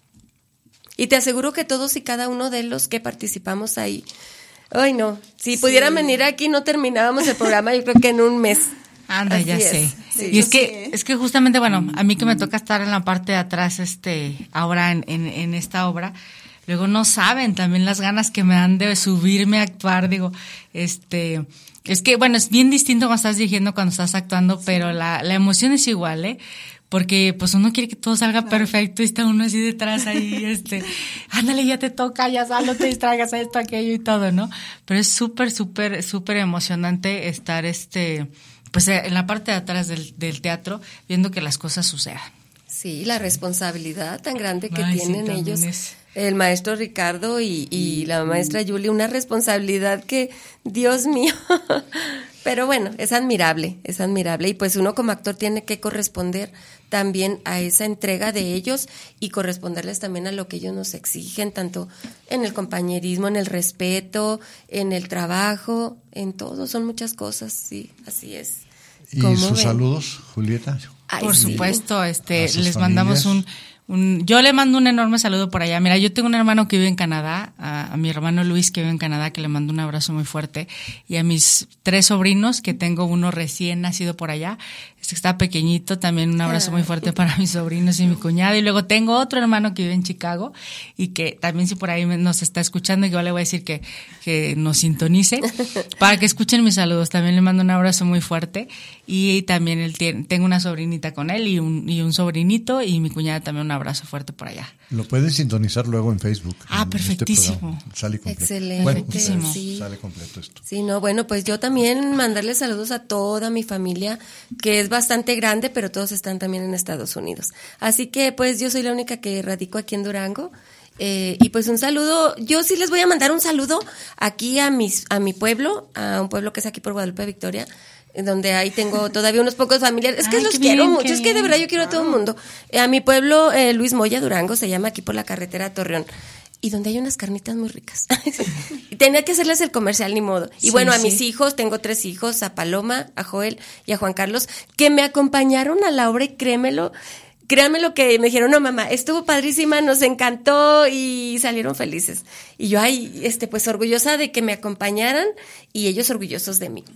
Y te aseguro que todos y cada uno de los que participamos ahí, ay no, si sí. pudieran venir aquí no terminábamos el programa, yo creo que en un mes. Anda, Así ya es. sé. Sí, y es que, sí, ¿eh? es que justamente, bueno, a mí que me toca estar en la parte de atrás, este, ahora en, en, en esta obra, luego no saben también las ganas que me dan de subirme a actuar, digo, este, es que, bueno, es bien distinto cuando estás dirigiendo, cuando estás actuando, sí. pero la, la emoción es igual, ¿eh? Porque pues uno quiere que todo salga claro. perfecto y está uno así detrás ahí, este, ándale, ya te toca, ya sal, no te distraigas a esto, aquello y todo, ¿no? Pero es súper, súper, súper emocionante estar, este, pues en la parte de atrás del, del teatro, viendo que las cosas sucedan. Sí, la responsabilidad tan grande que Ay, tienen sí, ellos, es... el maestro Ricardo y, y la maestra Julie, una responsabilidad que, Dios mío, pero bueno, es admirable, es admirable y pues uno como actor tiene que corresponder también a esa entrega de ellos y corresponderles también a lo que ellos nos exigen, tanto en el compañerismo, en el respeto, en el trabajo, en todo, son muchas cosas, sí, así es. ¿Y sus ven? saludos, Julieta? Ay, Por sí. supuesto, este, les familias. mandamos un, un, yo le mando un enorme saludo por allá. Mira, yo tengo un hermano que vive en Canadá, a, a mi hermano Luis que vive en Canadá, que le mando un abrazo muy fuerte, y a mis tres sobrinos, que tengo uno recién nacido por allá, este que está pequeñito, también un abrazo muy fuerte para mis sobrinos y mi cuñado. Y luego tengo otro hermano que vive en Chicago y que también si por ahí nos está escuchando, yo le voy a decir que, que nos sintonice para que escuchen mis saludos. También le mando un abrazo muy fuerte y también él tiene, tengo una sobrinita con él y un, y un sobrinito y mi cuñada también un abrazo fuerte por allá. Lo pueden sintonizar luego en Facebook. Ah, en perfectísimo. Este sale completo. Excelente. Bueno, sí. Sale completo esto. Sí, no, bueno, pues yo también mandarles saludos a toda mi familia, que es bastante grande, pero todos están también en Estados Unidos. Así que pues yo soy la única que radico aquí en Durango. Eh, y pues un saludo, yo sí les voy a mandar un saludo aquí a mis, a mi pueblo, a un pueblo que es aquí por Guadalupe Victoria, donde ahí tengo todavía unos pocos familiares. Es que Ay, los quiero bien, mucho, es que de verdad yo quiero claro. a todo el mundo. Eh, a mi pueblo, eh, Luis Moya, Durango, se llama, aquí por la carretera a Torreón. Y donde hay unas carnitas muy ricas. Y tenía que hacerles el comercial, ni modo. Y sí, bueno, a sí. mis hijos, tengo tres hijos, a Paloma, a Joel y a Juan Carlos, que me acompañaron a la obra y créemelo, créanme lo que me dijeron, no mamá, estuvo padrísima, nos encantó y salieron felices. Y yo, ay, este, pues orgullosa de que me acompañaran y ellos orgullosos de mí.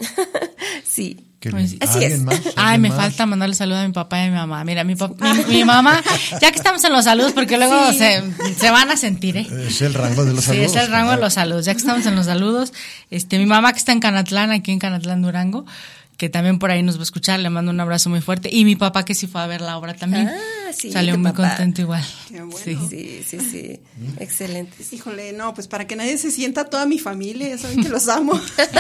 Sí. Pues, así es. Más, ay, me más? falta mandarle saludos a mi papá y a mi mamá. Mira, mi, papá, mi, mi mamá, ya que estamos en los saludos, porque luego sí. se, se van a sentir, ¿eh? Es el rango de los sí, saludos. Sí, es el rango de los saludos. Ya que estamos en los saludos, este, mi mamá que está en Canatlán, aquí en Canatlán, Durango, que también por ahí nos va a escuchar, le mando un abrazo muy fuerte. Y mi papá que sí fue a ver la obra también. Ah, sí. Salió muy papá. contento igual. Qué bueno. Sí, sí, sí, sí. ¿Mm? Excelente. Híjole, no, pues para que nadie se sienta toda mi familia, ya saben que los amo.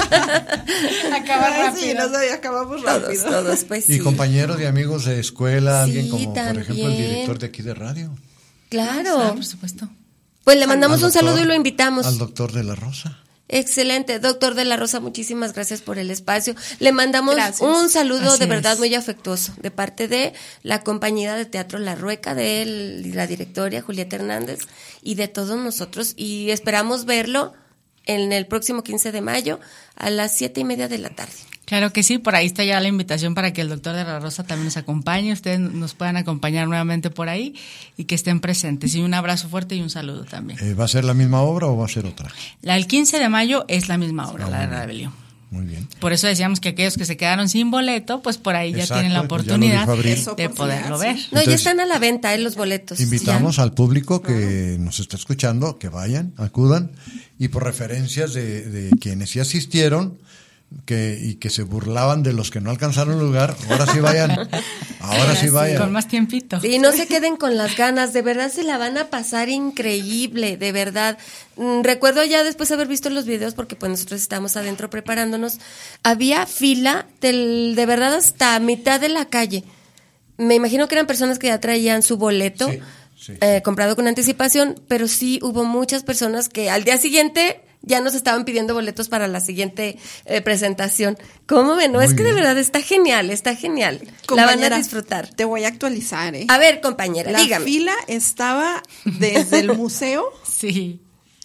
Acabar rápido. Sí, nos acabamos rápido. Todos, todos, pues sí. Y compañeros y amigos de escuela, sí, alguien como, también. por ejemplo, el director de aquí de radio. Claro. Ah, por supuesto. Pues le mandamos al un doctor, saludo y lo invitamos. Al doctor de la Rosa. Excelente, doctor de la Rosa, muchísimas gracias por el espacio. Le mandamos gracias. un saludo Así de verdad es. muy afectuoso de parte de la compañía de teatro La Rueca, de él, la directora Julieta Hernández y de todos nosotros y esperamos verlo en el próximo quince de mayo a las siete y media de la tarde. Claro que sí, por ahí está ya la invitación para que el doctor de la Rosa también nos acompañe, ustedes nos puedan acompañar nuevamente por ahí y que estén presentes. Y un abrazo fuerte y un saludo también. Eh, ¿Va a ser la misma obra o va a ser otra? La del quince de mayo es la misma obra, ah, la de la rebelión. Muy bien. Por eso decíamos que aquellos que se quedaron sin boleto, pues por ahí Exacto, ya tienen la oportunidad pues de poderlo ver. No, Entonces, ya están a la venta, ¿eh? Los boletos. Invitamos ya. al público que nos está escuchando, que vayan, acudan, y por referencias de, de quienes sí asistieron, que y que se burlaban de los que no alcanzaron lugar, ahora sí vayan, ahora, ahora sí vayan. Con más tiempito. Sí, no se queden con las ganas, de verdad se la van a pasar increíble, de verdad. Mm, recuerdo ya después haber visto los videos, porque pues nosotros estábamos adentro preparándonos, había fila del, de verdad hasta mitad de la calle. Me imagino que eran personas que ya traían su boleto, sí, sí, sí. Eh, comprado con anticipación, pero sí hubo muchas personas que al día siguiente ya nos estaban pidiendo boletos para la siguiente eh, presentación. ¿Cómo ven? No, Muy es que bien. De verdad está genial, está genial. La van a disfrutar. Te voy a actualizar, ¿eh? A ver, compañera, la dígame. La fila estaba desde el museo. Sí.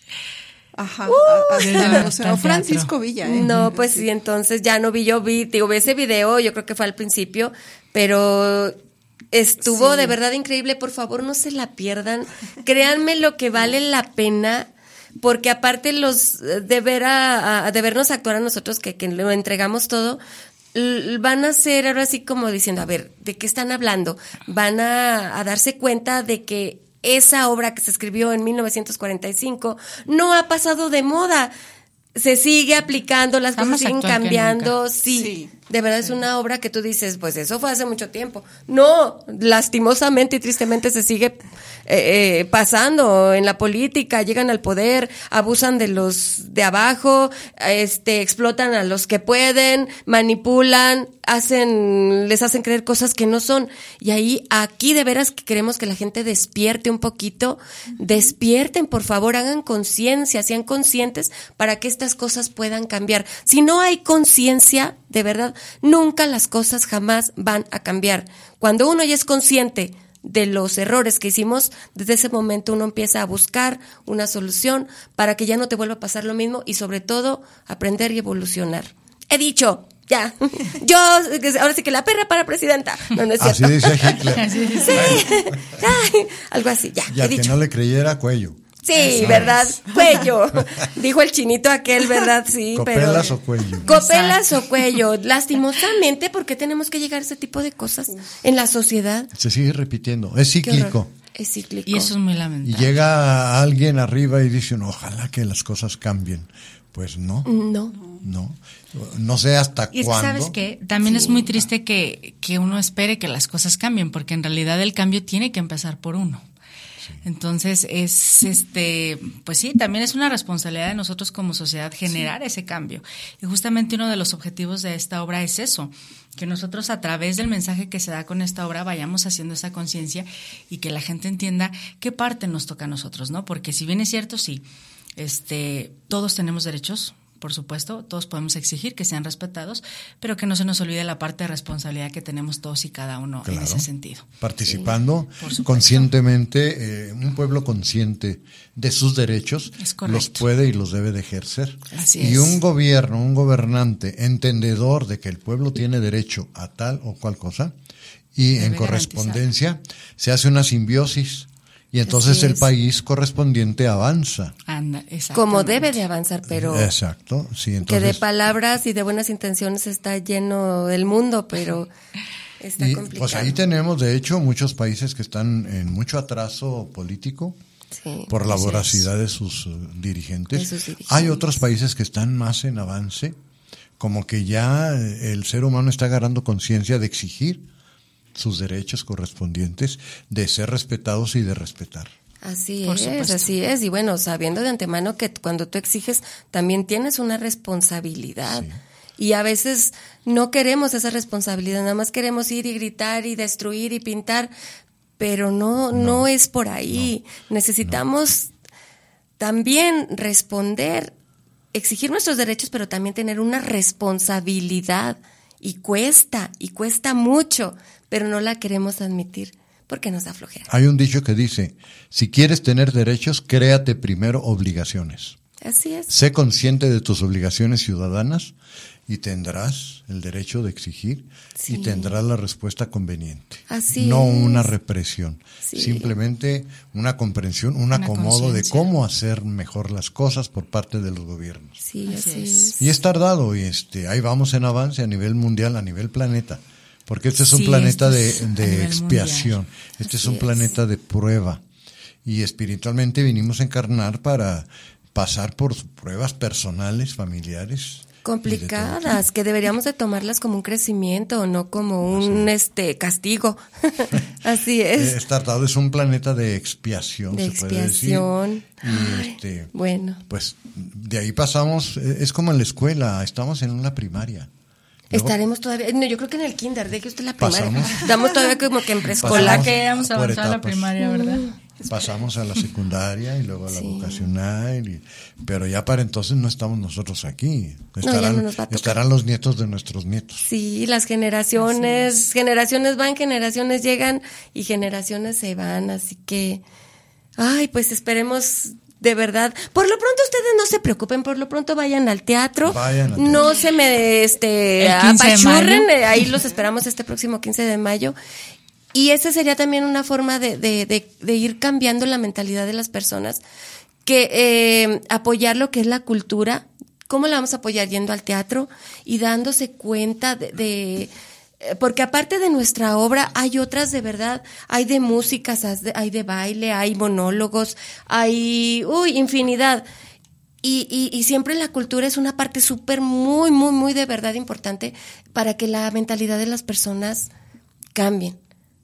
Ajá, uh, hasta el museo Francisco Villa, ¿eh? No, pues sí, entonces ya no vi, yo vi, digo, ese video, yo creo que fue al principio, pero estuvo sí. de verdad increíble. Por favor, no se la pierdan. Créanme lo que vale la pena. Porque aparte los de ver a, a de vernos actuar a nosotros que, que lo entregamos todo, l- van a ser ahora así como diciendo, a ver, ¿de qué están hablando? Van a, a darse cuenta de que esa obra que se escribió en mil novecientos cuarenta y cinco no ha pasado de moda. Se sigue aplicando, las cosas siguen cambiando, sí, sí, de verdad sí. Es una obra que tú dices, pues eso fue hace mucho tiempo. No, lastimosamente y tristemente se sigue eh, eh, pasando en la política, llegan al poder, abusan de los de abajo, este, explotan a los que pueden, manipulan, hacen, les hacen creer cosas que no son. Y ahí, aquí de veras que queremos que la gente despierte un poquito, despierten, por favor, hagan conciencia, sean conscientes para que estas cosas puedan cambiar. Si no hay conciencia, de verdad, nunca las cosas jamás van a cambiar. Cuando uno ya es consciente de los errores que hicimos, desde ese momento uno empieza a buscar una solución para que ya no te vuelva a pasar lo mismo y sobre todo aprender y evolucionar. He dicho, ya, yo, ahora sí que la perra para presidenta. No, no es cierto. Así decía Hitler. Sí, ay, algo así, ya, ya he que dicho. no le creyera, cuello. Sí, Eso ¿verdad? Es. Cuello. Dijo el chinito aquel, ¿verdad? Sí, ¿Copelas pero... o cuello? Copelas o cuello. Lastimosamente, ¿por qué tenemos que llegar a ese tipo de cosas en la sociedad? Se sigue repitiendo. Es cíclico. Es cíclico. Y eso es muy lamentable. Y llega alguien arriba y dice, no, ojalá que las cosas cambien. Pues no. No. No. No sé hasta y cuándo. ¿Sabes qué? También sí. Es muy triste que, que uno espere que las cosas cambien, porque en realidad el cambio tiene que empezar por uno. Entonces es este pues sí, también es una responsabilidad de nosotros como sociedad generar sí. ese cambio. Y justamente uno de los objetivos de esta obra es eso, que nosotros a través del mensaje que se da con esta obra vayamos haciendo esa conciencia y que la gente entienda qué parte nos toca a nosotros, ¿no? Porque si bien es cierto, sí, este todos tenemos derechos, por supuesto, todos podemos exigir que sean respetados, pero que no se nos olvide la parte de responsabilidad que tenemos todos y cada uno claro, en ese sentido. Participando sí, conscientemente, eh, un pueblo consciente de sus derechos los puede y los debe de ejercer. Así y es. un gobierno, un gobernante entendedor de que el pueblo tiene derecho a tal o cual cosa y debe en correspondencia garantizar. Se hace una simbiosis. Y entonces el país correspondiente avanza. Anda, como debe de avanzar, pero... Exacto, sí. Entonces, que de palabras y de buenas intenciones está lleno el mundo, pero está y, complicado. Pues ahí tenemos, de hecho, muchos países que están en mucho atraso político sí, por la voracidad de sus, uh, dirigentes. de sus dirigentes. Hay otros países que están más en avance, como que ya el ser humano está agarrando conciencia de exigir sus derechos correspondientes, de ser respetados y de respetar. Así Por es, supuesto. Así es. Y bueno, sabiendo de antemano que cuando tú exiges, también tienes una responsabilidad. Sí. Y a veces no queremos esa responsabilidad, nada más queremos ir y gritar y destruir y pintar, pero no, no, no es por ahí. No, Necesitamos no. también responder, exigir nuestros derechos, pero también tener una responsabilidad. Y cuesta, y cuesta mucho, pero no la queremos admitir porque nos da flojera. Hay un dicho que dice, si quieres tener derechos, créate primero obligaciones. Así es. Sé consciente de tus obligaciones ciudadanas y tendrás el derecho de exigir sí. y tendrás la respuesta conveniente. Así no es. una represión, sí. simplemente una comprensión, un una acomodo de cómo hacer mejor las cosas por parte de los gobiernos. Sí, así, así es. es. Y es tardado, y este, ahí vamos en avance a nivel mundial, a nivel planeta, porque este es un sí, planeta de, de expiación, mundial. este así es un es. planeta de prueba, y espiritualmente vinimos a encarnar para pasar por pruebas personales, familiares, complicadas, que deberíamos de tomarlas como un crecimiento, no como un sí. este castigo. Así es. Es tardado, es un planeta de expiación, de se expiación. puede decir. Y Ay, este, bueno. Pues de ahí pasamos, es como en la escuela, estamos en una primaria. Luego, estaremos todavía, no, yo creo que en el kinder, deje usted la primaria. Pasamos, Estamos todavía como que en preescolar. Que íbamos a avanzar a la primaria, ¿verdad? Mm. Pasamos a la secundaria y luego a la sí. vocacional, y, pero ya para entonces no estamos nosotros aquí. Estarán, no, no estarán los nietos de nuestros nietos. Sí, las generaciones, es. generaciones van, generaciones llegan y generaciones se van, así que, ay, pues esperemos de verdad. Por lo pronto ustedes no se preocupen, por lo pronto vayan al teatro. Vayan al teatro. No se me este apachurren, ahí los esperamos este próximo quince de mayo. Y esa sería también una forma de, de, de, de ir cambiando la mentalidad de las personas, que eh, apoyar lo que es la cultura. ¿Cómo la vamos a apoyar? Yendo al teatro y dándose cuenta de, de porque aparte de nuestra obra hay otras de verdad, hay de músicas, hay de baile, hay monólogos, hay uy infinidad. Y, y, y siempre la cultura es una parte súper, muy, muy, muy de verdad importante para que la mentalidad de las personas cambien.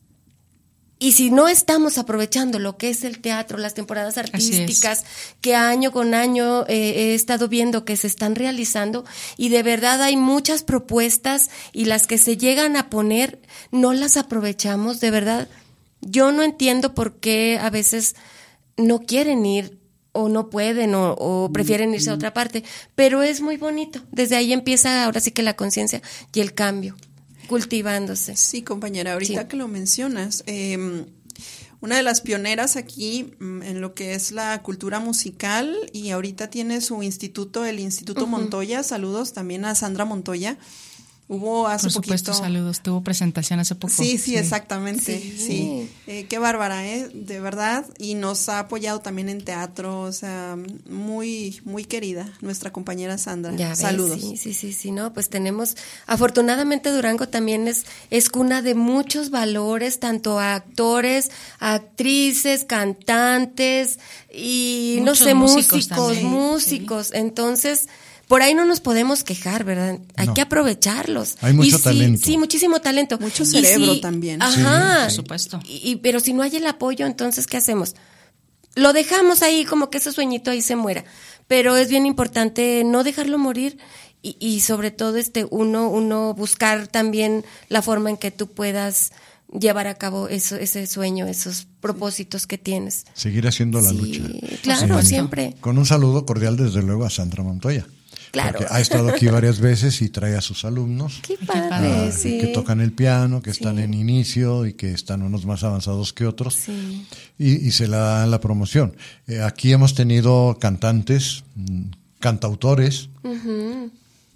Y si no estamos aprovechando lo que es el teatro, las temporadas artísticas que año con año eh, he estado viendo que se están realizando, y de verdad hay muchas propuestas y las que se llegan a poner no las aprovechamos, de verdad. Yo no entiendo por qué a veces no quieren ir o no pueden o, o prefieren irse a otra parte, pero es muy bonito. Desde ahí empieza ahora sí que la conciencia y el cambio. Cultivándose. Sí, compañera, ahorita sí. que lo mencionas, eh, una de las pioneras aquí en lo que es la cultura musical, y ahorita tiene su instituto, el Instituto uh-huh. Montoya. Saludos también a Sandra Montoya. Hubo hace Por supuesto, poquito... saludos. Tuvo presentación hace poco. Sí, sí, sí. exactamente. Sí. sí. Eh, qué bárbara, ¿eh? De verdad. Y nos ha apoyado también en teatro. O sea, muy, muy querida nuestra compañera Sandra. Ya saludos. Ves, sí, sí, sí, sí. No, pues tenemos... Afortunadamente Durango también es, es cuna de muchos valores, tanto a actores, a actrices, cantantes y, muchos no sé, músicos, músicos. músicos. Sí. Entonces... Por ahí no nos podemos quejar, ¿verdad? Hay no. que aprovecharlos. Hay mucho y talento. Sí, sí, muchísimo talento. Mucho cerebro si, también. Ajá. Sí, por supuesto. Y, y, pero si no hay el apoyo, entonces, ¿qué hacemos? Lo dejamos ahí como que ese sueñito ahí se muera. Pero es bien importante no dejarlo morir y, y sobre todo este uno, uno buscar también la forma en que tú puedas llevar a cabo eso, ese sueño, esos propósitos que tienes. Seguir haciendo la sí, lucha. Claro, sí. siempre. Con un saludo cordial desde luego a Sandra Montoya. Claro. Porque ha estado aquí varias veces y trae a sus alumnos. Qué padre, uh, sí. que tocan el piano, que sí. están en inicio y que están unos más avanzados que otros. Sí. Y, y se le da la promoción. Eh, aquí hemos tenido cantantes, cantautores, uh-huh.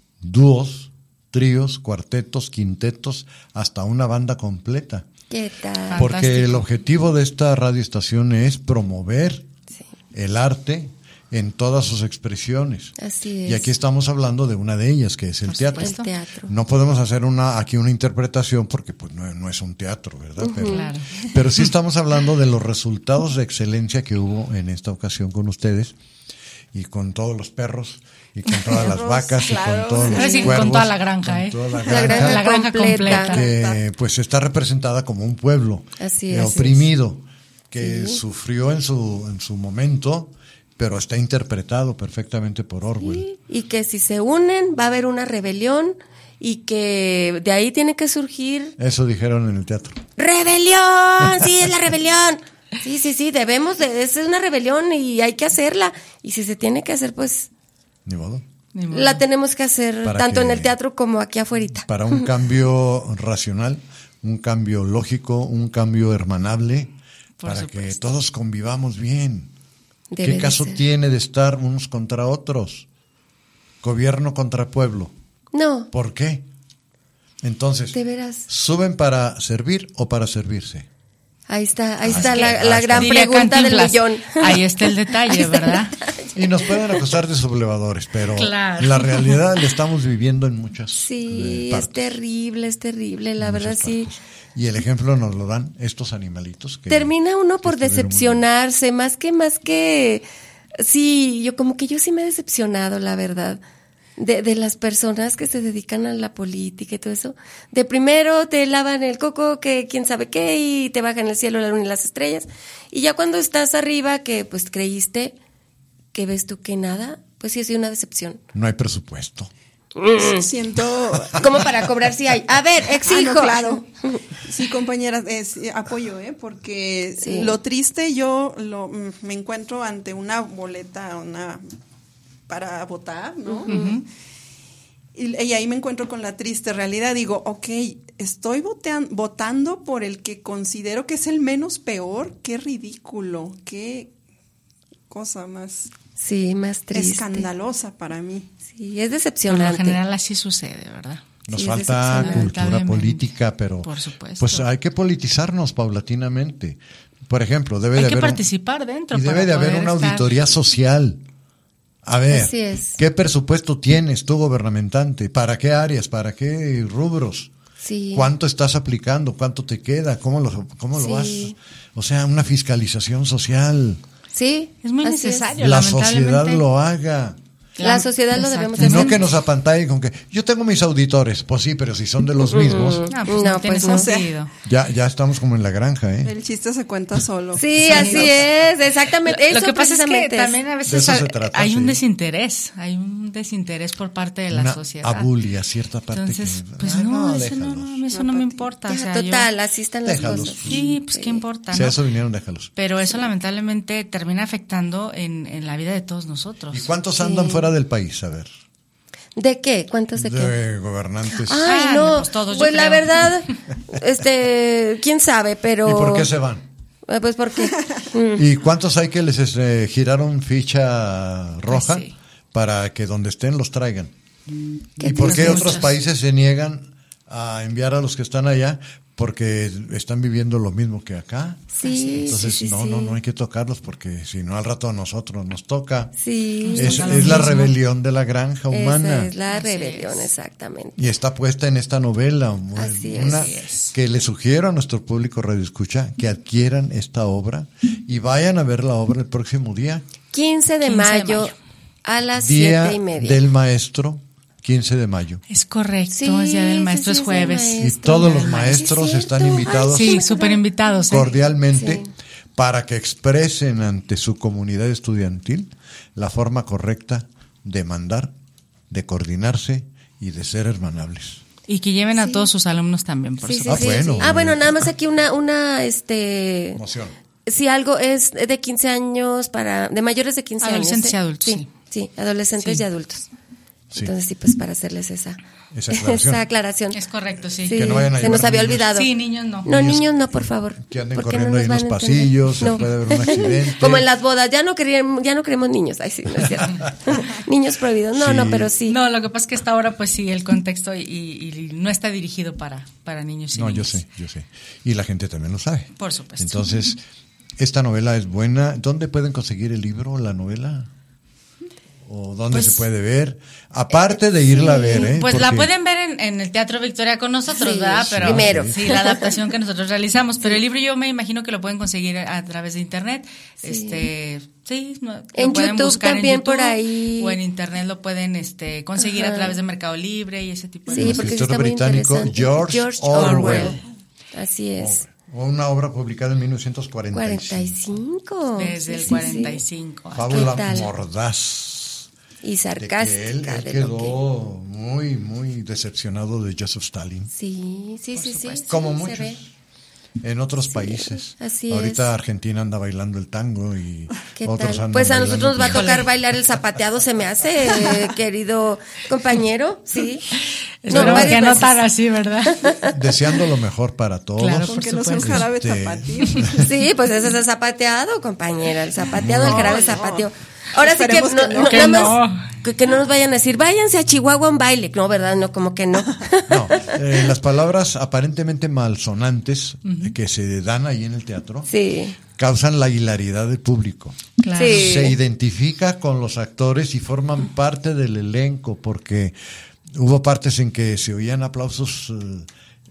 dúos, tríos, cuartetos, quintetos, hasta una banda completa. ¿Qué tal? Porque Fantástico. El objetivo de esta radioestación es promover sí. el arte en todas sus expresiones. Así es. Y aquí estamos hablando de una de ellas, que es el teatro. el teatro. No podemos hacer una aquí una interpretación porque pues no, no es un teatro, ¿verdad? Uh-huh. Pero, claro. pero sí estamos hablando de los resultados de excelencia que hubo en esta ocasión con ustedes y con todos los perros y con todas las vacas claro. y con todos los sí, cuervos. Con toda la granja, ¿eh? Toda la granja, la granja, la granja completa. completa. Que pues está representada como un pueblo así eh, es, oprimido, que sí. sufrió en su, en su momento, pero está interpretado perfectamente por Orwell. Sí, y que si se unen va a haber una rebelión y que de ahí tiene que surgir... Eso dijeron en el teatro. ¡Rebelión! Sí, es la rebelión. Sí, sí, sí, debemos de... Es una rebelión y hay que hacerla. Y si se tiene que hacer, pues... Ni modo. Ni modo. La tenemos que hacer para tanto que, en el teatro como aquí afuera. Para un cambio racional, un cambio lógico, un cambio hermanable, por para supuesto. Que todos convivamos bien. Debe ¿Qué caso ser. tiene de estar unos contra otros? Gobierno contra pueblo. No. ¿Por qué? Entonces, de veras. ¿suben para servir o para servirse? Ahí está, ahí Ah, está es la, que- la ah, gran Diría pregunta del Cantinflas, millón. ahí está el detalle, Ahí está el ¿verdad? Y nos pueden acusar de sublevadores, pero Claro. la realidad la estamos viviendo en muchas Sí, eh, es partes. terrible, es terrible, la verdad sí. Y el ejemplo nos lo dan estos animalitos. Que, Termina uno por que estuvieron muy decepcionarse, más que, más que, sí, yo como que yo sí me he decepcionado, la verdad, de, de las personas que se dedican a la política y todo eso. De primero te lavan el coco, que quién sabe qué, y te bajan el cielo, la luna y las estrellas, y ya cuando estás arriba, que pues creíste, que ves tú que nada, pues sí ha sido una decepción. No hay presupuesto. Siento... ¿Cómo para cobrar si hay? A ver, exijo. Ah, no, claro. Sí, compañeras, es, eh, apoyo, ¿eh? Porque Sí. lo triste, yo lo, mm, me encuentro ante una boleta una para votar, ¿no? Ujú. y, y ahí me encuentro con la triste realidad. Digo, ok, estoy votean, votando por el que considero que es el menos peor. Qué ridículo, qué cosa más... Sí, más triste. escandalosa para mí. Sí, es Por decepcionante. lo general así sucede, ¿verdad? Nos Sí, es falta decepcionante. cultura Lamentablemente. política, pero Por supuesto. pues hay que politizarnos paulatinamente. Por ejemplo, debe Hay de que haber un- participar dentro. y debe para de haber poder una estar- auditoría social. A ver, Así es. ¿qué presupuesto tienes tú, gobernante? ¿Para qué áreas? ¿Para qué rubros? Sí. ¿Cuánto estás aplicando? ¿Cuánto te queda? ¿Cómo lo, cómo lo Sí. vas? O sea, una fiscalización social. Sí. Es muy así necesario. La lamentablemente. sociedad lo haga. La sociedad lo debemos Y no hacer. que nos apantalle con que yo tengo mis auditores. Pues sí, pero si son de los mismos, Ah, pues No, no, tiene pues no. sentido. ya, ya estamos como en la granja, ¿eh? El chiste se cuenta solo. Sí, Amigos. así es, exactamente. Lo Eso que pasa es que precisamente también a De veces eso hay, se trata, hay un sí. desinterés, hay un desinterés por parte de la Una sociedad. abulia, cierta parte. Entonces, que, pues ah, no, eso no, déjalos. no, a mí eso no me importa. O Ya, sea, yo- total, así están las Déjalos. cosas. sí, pues qué importa, Si a ¿no? eso vinieron, déjalos. Pero eso lamentablemente termina afectando en, en la vida de todos nosotros. ¿Y cuántos andan fuera del país? A ver. ¿De qué? ¿Cuántos de qué? De gobernantes. Ay, Ah, no, pues todos, yo pues la creo. verdad, este, quién sabe, pero... ¿Y por qué se van? Eh, Pues porque... mm, ¿Y cuántos hay que les este, giraron ficha roja Pues sí. para que donde estén los traigan? ¿Qué ¿Y por qué tienes? otros Muchos. países se niegan a enviar a los que están allá? Porque están viviendo lo mismo que acá. Sí, Entonces, sí, sí, no, sí. no, no hay que tocarlos porque si no al rato a nosotros nos toca. Sí, Es, toca lo es la mismo. rebelión de la granja humana. esa es la Así rebelión, es. exactamente. Y está puesta en esta novela. Así una, es. que le sugiero a nuestro público Radio Escucha que adquieran esta obra y vayan a ver la obra el próximo día. quince de quince de mayo mayo. a las Día siete y media. del Maestro, quince de mayo. Es correcto, Sí, es Día del sí, Maestro, sí, es es Día del jueves. Maestro. Y todos los Del maestros Sí, es están cierto. invitados Ay, Sí, súper invitados. ¿eh? cordialmente Sí. para que expresen ante su comunidad estudiantil la forma correcta de mandar, de coordinarse y de ser hermanables. Y que lleven a Sí. todos sus alumnos también, por Sí, sí, supuesto. Ah, sí, bueno. sí. Ah, bueno, nada más aquí una, una, este... Emoción. Si algo es de quince años para, de mayores de quince Adolescentes años. ¿eh? y adultos, Sí, sí. sí, adolescentes Sí. y adultos. Sí. Entonces sí, pues para hacerles esa, Esa aclaración. esa aclaración. Es correcto, sí. Sí, Que no vayan a se nos llevar había niños. olvidado. Sí, niños no. No, Niños niños no, por favor. que anden porque corriendo no ahí en nos los van a entender. pasillos, se No. puede haber un accidente. Como en las bodas, ya no queremos, ya no queremos niños. Ay, sí, no es cierto. Niños prohibidos. No, Sí. no, pero sí. No, lo que pasa es que hasta ahora, pues sí, el contexto y, y no está dirigido para, para niños y No, yo niñas. sé, yo sé. Y la gente también lo sabe. Por supuesto. Entonces, esta novela es buena. ¿Dónde pueden conseguir el libro, la novela? ¿O dónde Pues, se puede ver? Aparte de irla a ver, ¿eh? Pues la Porque- pueden ver en, en el Teatro Victoria con nosotros, Sí, ¿verdad? Pero primero. sí, la adaptación que nosotros realizamos. Pero el libro yo me imagino que lo pueden conseguir a través de internet. Este, sí, no, lo En pueden YouTube buscar también en YouTube, por ahí. o en internet lo pueden este conseguir Ajá. a través de Mercado Libre y ese tipo de Sí, El cosas. porque sí escritor está muy británico interesante. George Orwell. Así es. O una obra publicada en mil novecientos cuarenta y cinco. cuarenta y cinco. Desde Sí, el sí, cuarenta y sí. cinco. hasta- Fábula ¿Qué tal? mordaz. Y De sarcástica. que él, él de quedó lo que- muy, muy decepcionado de Joseph Stalin. Sí, sí, sí, sí. sí, Como se muchos. ve. En otros países. así Ahorita es. Argentina anda bailando el tango y ¿Qué otros tal? andan Pues a bailando nosotros nos va a el- tocar bailar el zapateado, se me hace, eh, querido compañero, sí. Espero no, que no tan así, ¿verdad? Deseando lo mejor para todos. Claro, porque no son jarabe Este... tapatío. Sí, pues ese es el zapateado, compañera, el zapateado, no, el jarabe no. zapateo. Ahora Esperemos sí que, que no, no. no, Que nada no. más que, que no nos vayan a decir, váyanse a Chihuahua a un baile. No, ¿verdad? No, como que no. No, eh, las palabras aparentemente malsonantes uh-huh. que se dan ahí en el teatro sí. causan la hilaridad del público. Claro. Sí. Se identifica con los actores y forman parte del elenco, porque hubo partes en que se oían aplausos eh,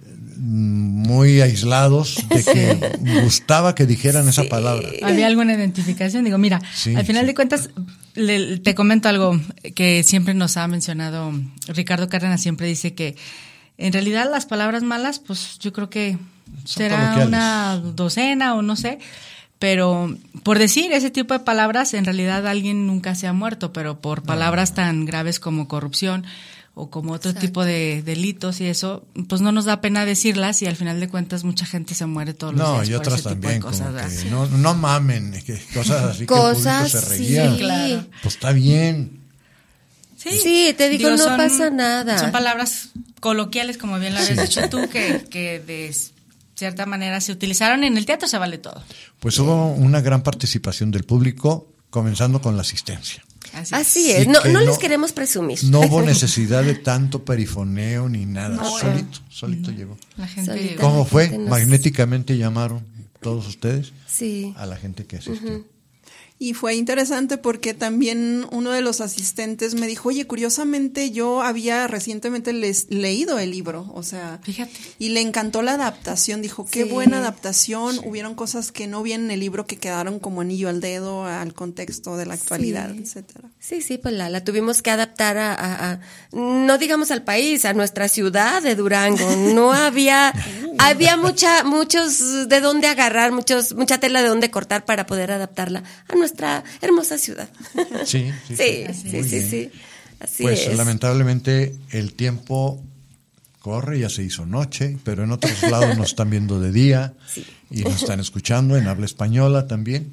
muy aislados de que gustaba que dijeran sí. esa palabra. Había alguna identificación. Digo, mira, sí, al final sí. de cuentas, le, te comento algo que siempre nos ha mencionado Ricardo Cárdenas, siempre dice que en realidad las palabras malas, pues yo creo que son será una docena o no sé, pero por decir ese tipo de palabras, en realidad alguien nunca se ha muerto, pero por palabras no. tan graves como corrupción o como otro Exacto. tipo de delitos y eso, pues no nos da pena decirlas y al final de cuentas mucha gente se muere todos los no, días. Y por otras ese también, tipo de cosas, como que ¿sí? no, no mamen, que cosas así cosas, que el público se reía. Sí, claro. Pues está bien. Sí, sí te digo, digo no son, pasa nada. Son palabras coloquiales, como bien lo habías sí. dicho tú, que, que de cierta manera se utilizaron. En el teatro se vale todo. Pues hubo una gran participación del público, comenzando con la asistencia. Así, Así es, no, no, no les queremos presumir. No hubo necesidad de tanto perifoneo ni nada, no, solito, solito no. llegó. La gente Solita llegó. ¿Cómo fue? Nos... Magnéticamente llamaron todos ustedes sí. a la gente que asistió. Uh-huh. Y fue interesante porque también uno de los asistentes me dijo, oye, curiosamente yo había recientemente les, leído el libro, o sea, fíjate, y le encantó la adaptación, dijo, qué sí. buena adaptación, sí. hubieron cosas que no vi en el libro que quedaron como anillo al dedo al contexto de la actualidad, sí. etcétera. Sí, sí, pues la, la tuvimos que adaptar a, a, a, no digamos al país, a nuestra ciudad de Durango, no había, había mucha, muchos de dónde agarrar, muchos, mucha tela de dónde cortar para poder adaptarla a nuestra hermosa ciudad. Sí, sí, sí, sí, sí, sí, sí. Así pues es. Lamentablemente el tiempo corre, ya se hizo noche, pero en otros lados nos están viendo de día sí. y nos están escuchando en habla española también.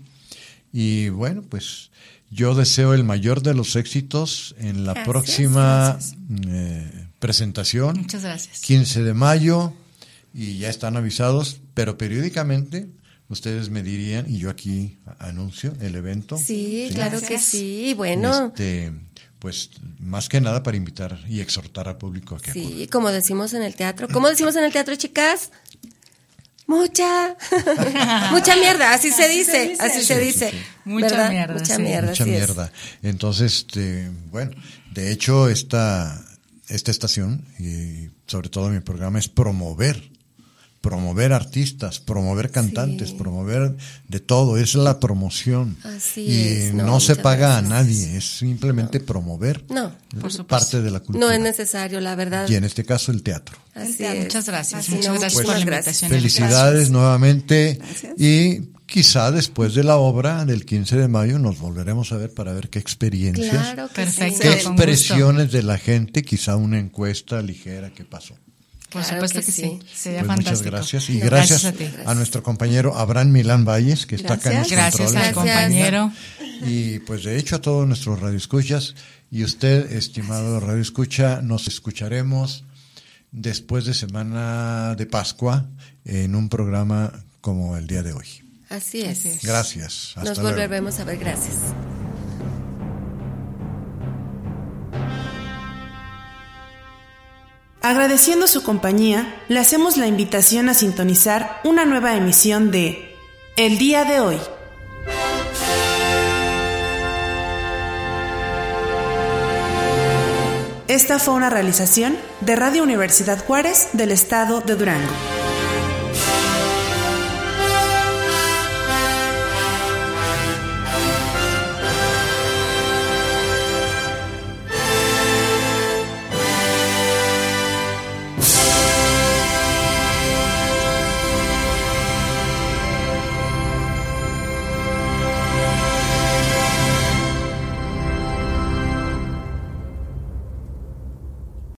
Y bueno, pues yo deseo el mayor de los éxitos en la gracias, próxima gracias. Eh, presentación. Muchas gracias. quince de mayo, y ya están avisados, pero periódicamente ustedes me dirían, y yo aquí anuncio el evento. Sí, sí. claro que sí. Bueno, este, pues más que nada para invitar y exhortar al público a que sí, acude. como decimos en el teatro. ¿Cómo decimos en el teatro, chicas? Mucha, mucha mierda, así se dice, así se dice. Sí, sí, sí. Mucha ¿verdad? mierda. Mucha sí. mierda. Mucha mierda. Es. Entonces, este, bueno, de hecho, esta, esta estación, y sobre todo mi programa, es promover. Promover artistas, promover cantantes, sí. promover de todo, es la promoción. Así y es, no, no se paga gracias. a nadie, es simplemente no. promover no, por supuesto. parte de la cultura. No es necesario, la verdad. Y en este caso el teatro. Así es. Es. Muchas gracias, Así muchas no, gracias pues, por la gracias. invitación. Felicidades gracias. nuevamente Gracias. Y quizá después de la obra del quince de mayo nos volveremos a ver para ver qué experiencias, Claro que Perfecto, qué con expresiones de la gente, quizá una encuesta ligera que pasó. Por claro supuesto que que sí, sí. sería Pues fantástico. muchas gracias y No, gracias, gracias a ti. a nuestro compañero Abraham Milán Valles, que está acá en los Gracias controles. al compañero. Y pues de hecho a todos nuestros radioescuchas y usted, estimado radioescucha, nos escucharemos después de Semana de Pascua en un programa como el día de hoy. Así es. Así es. Gracias. Hasta Nos luego. volveremos a ver, gracias. Agradeciendo su compañía, le hacemos la invitación a sintonizar una nueva emisión de El Día de Hoy. Esta fue una realización de Radio Universidad Juárez del Estado de Durango.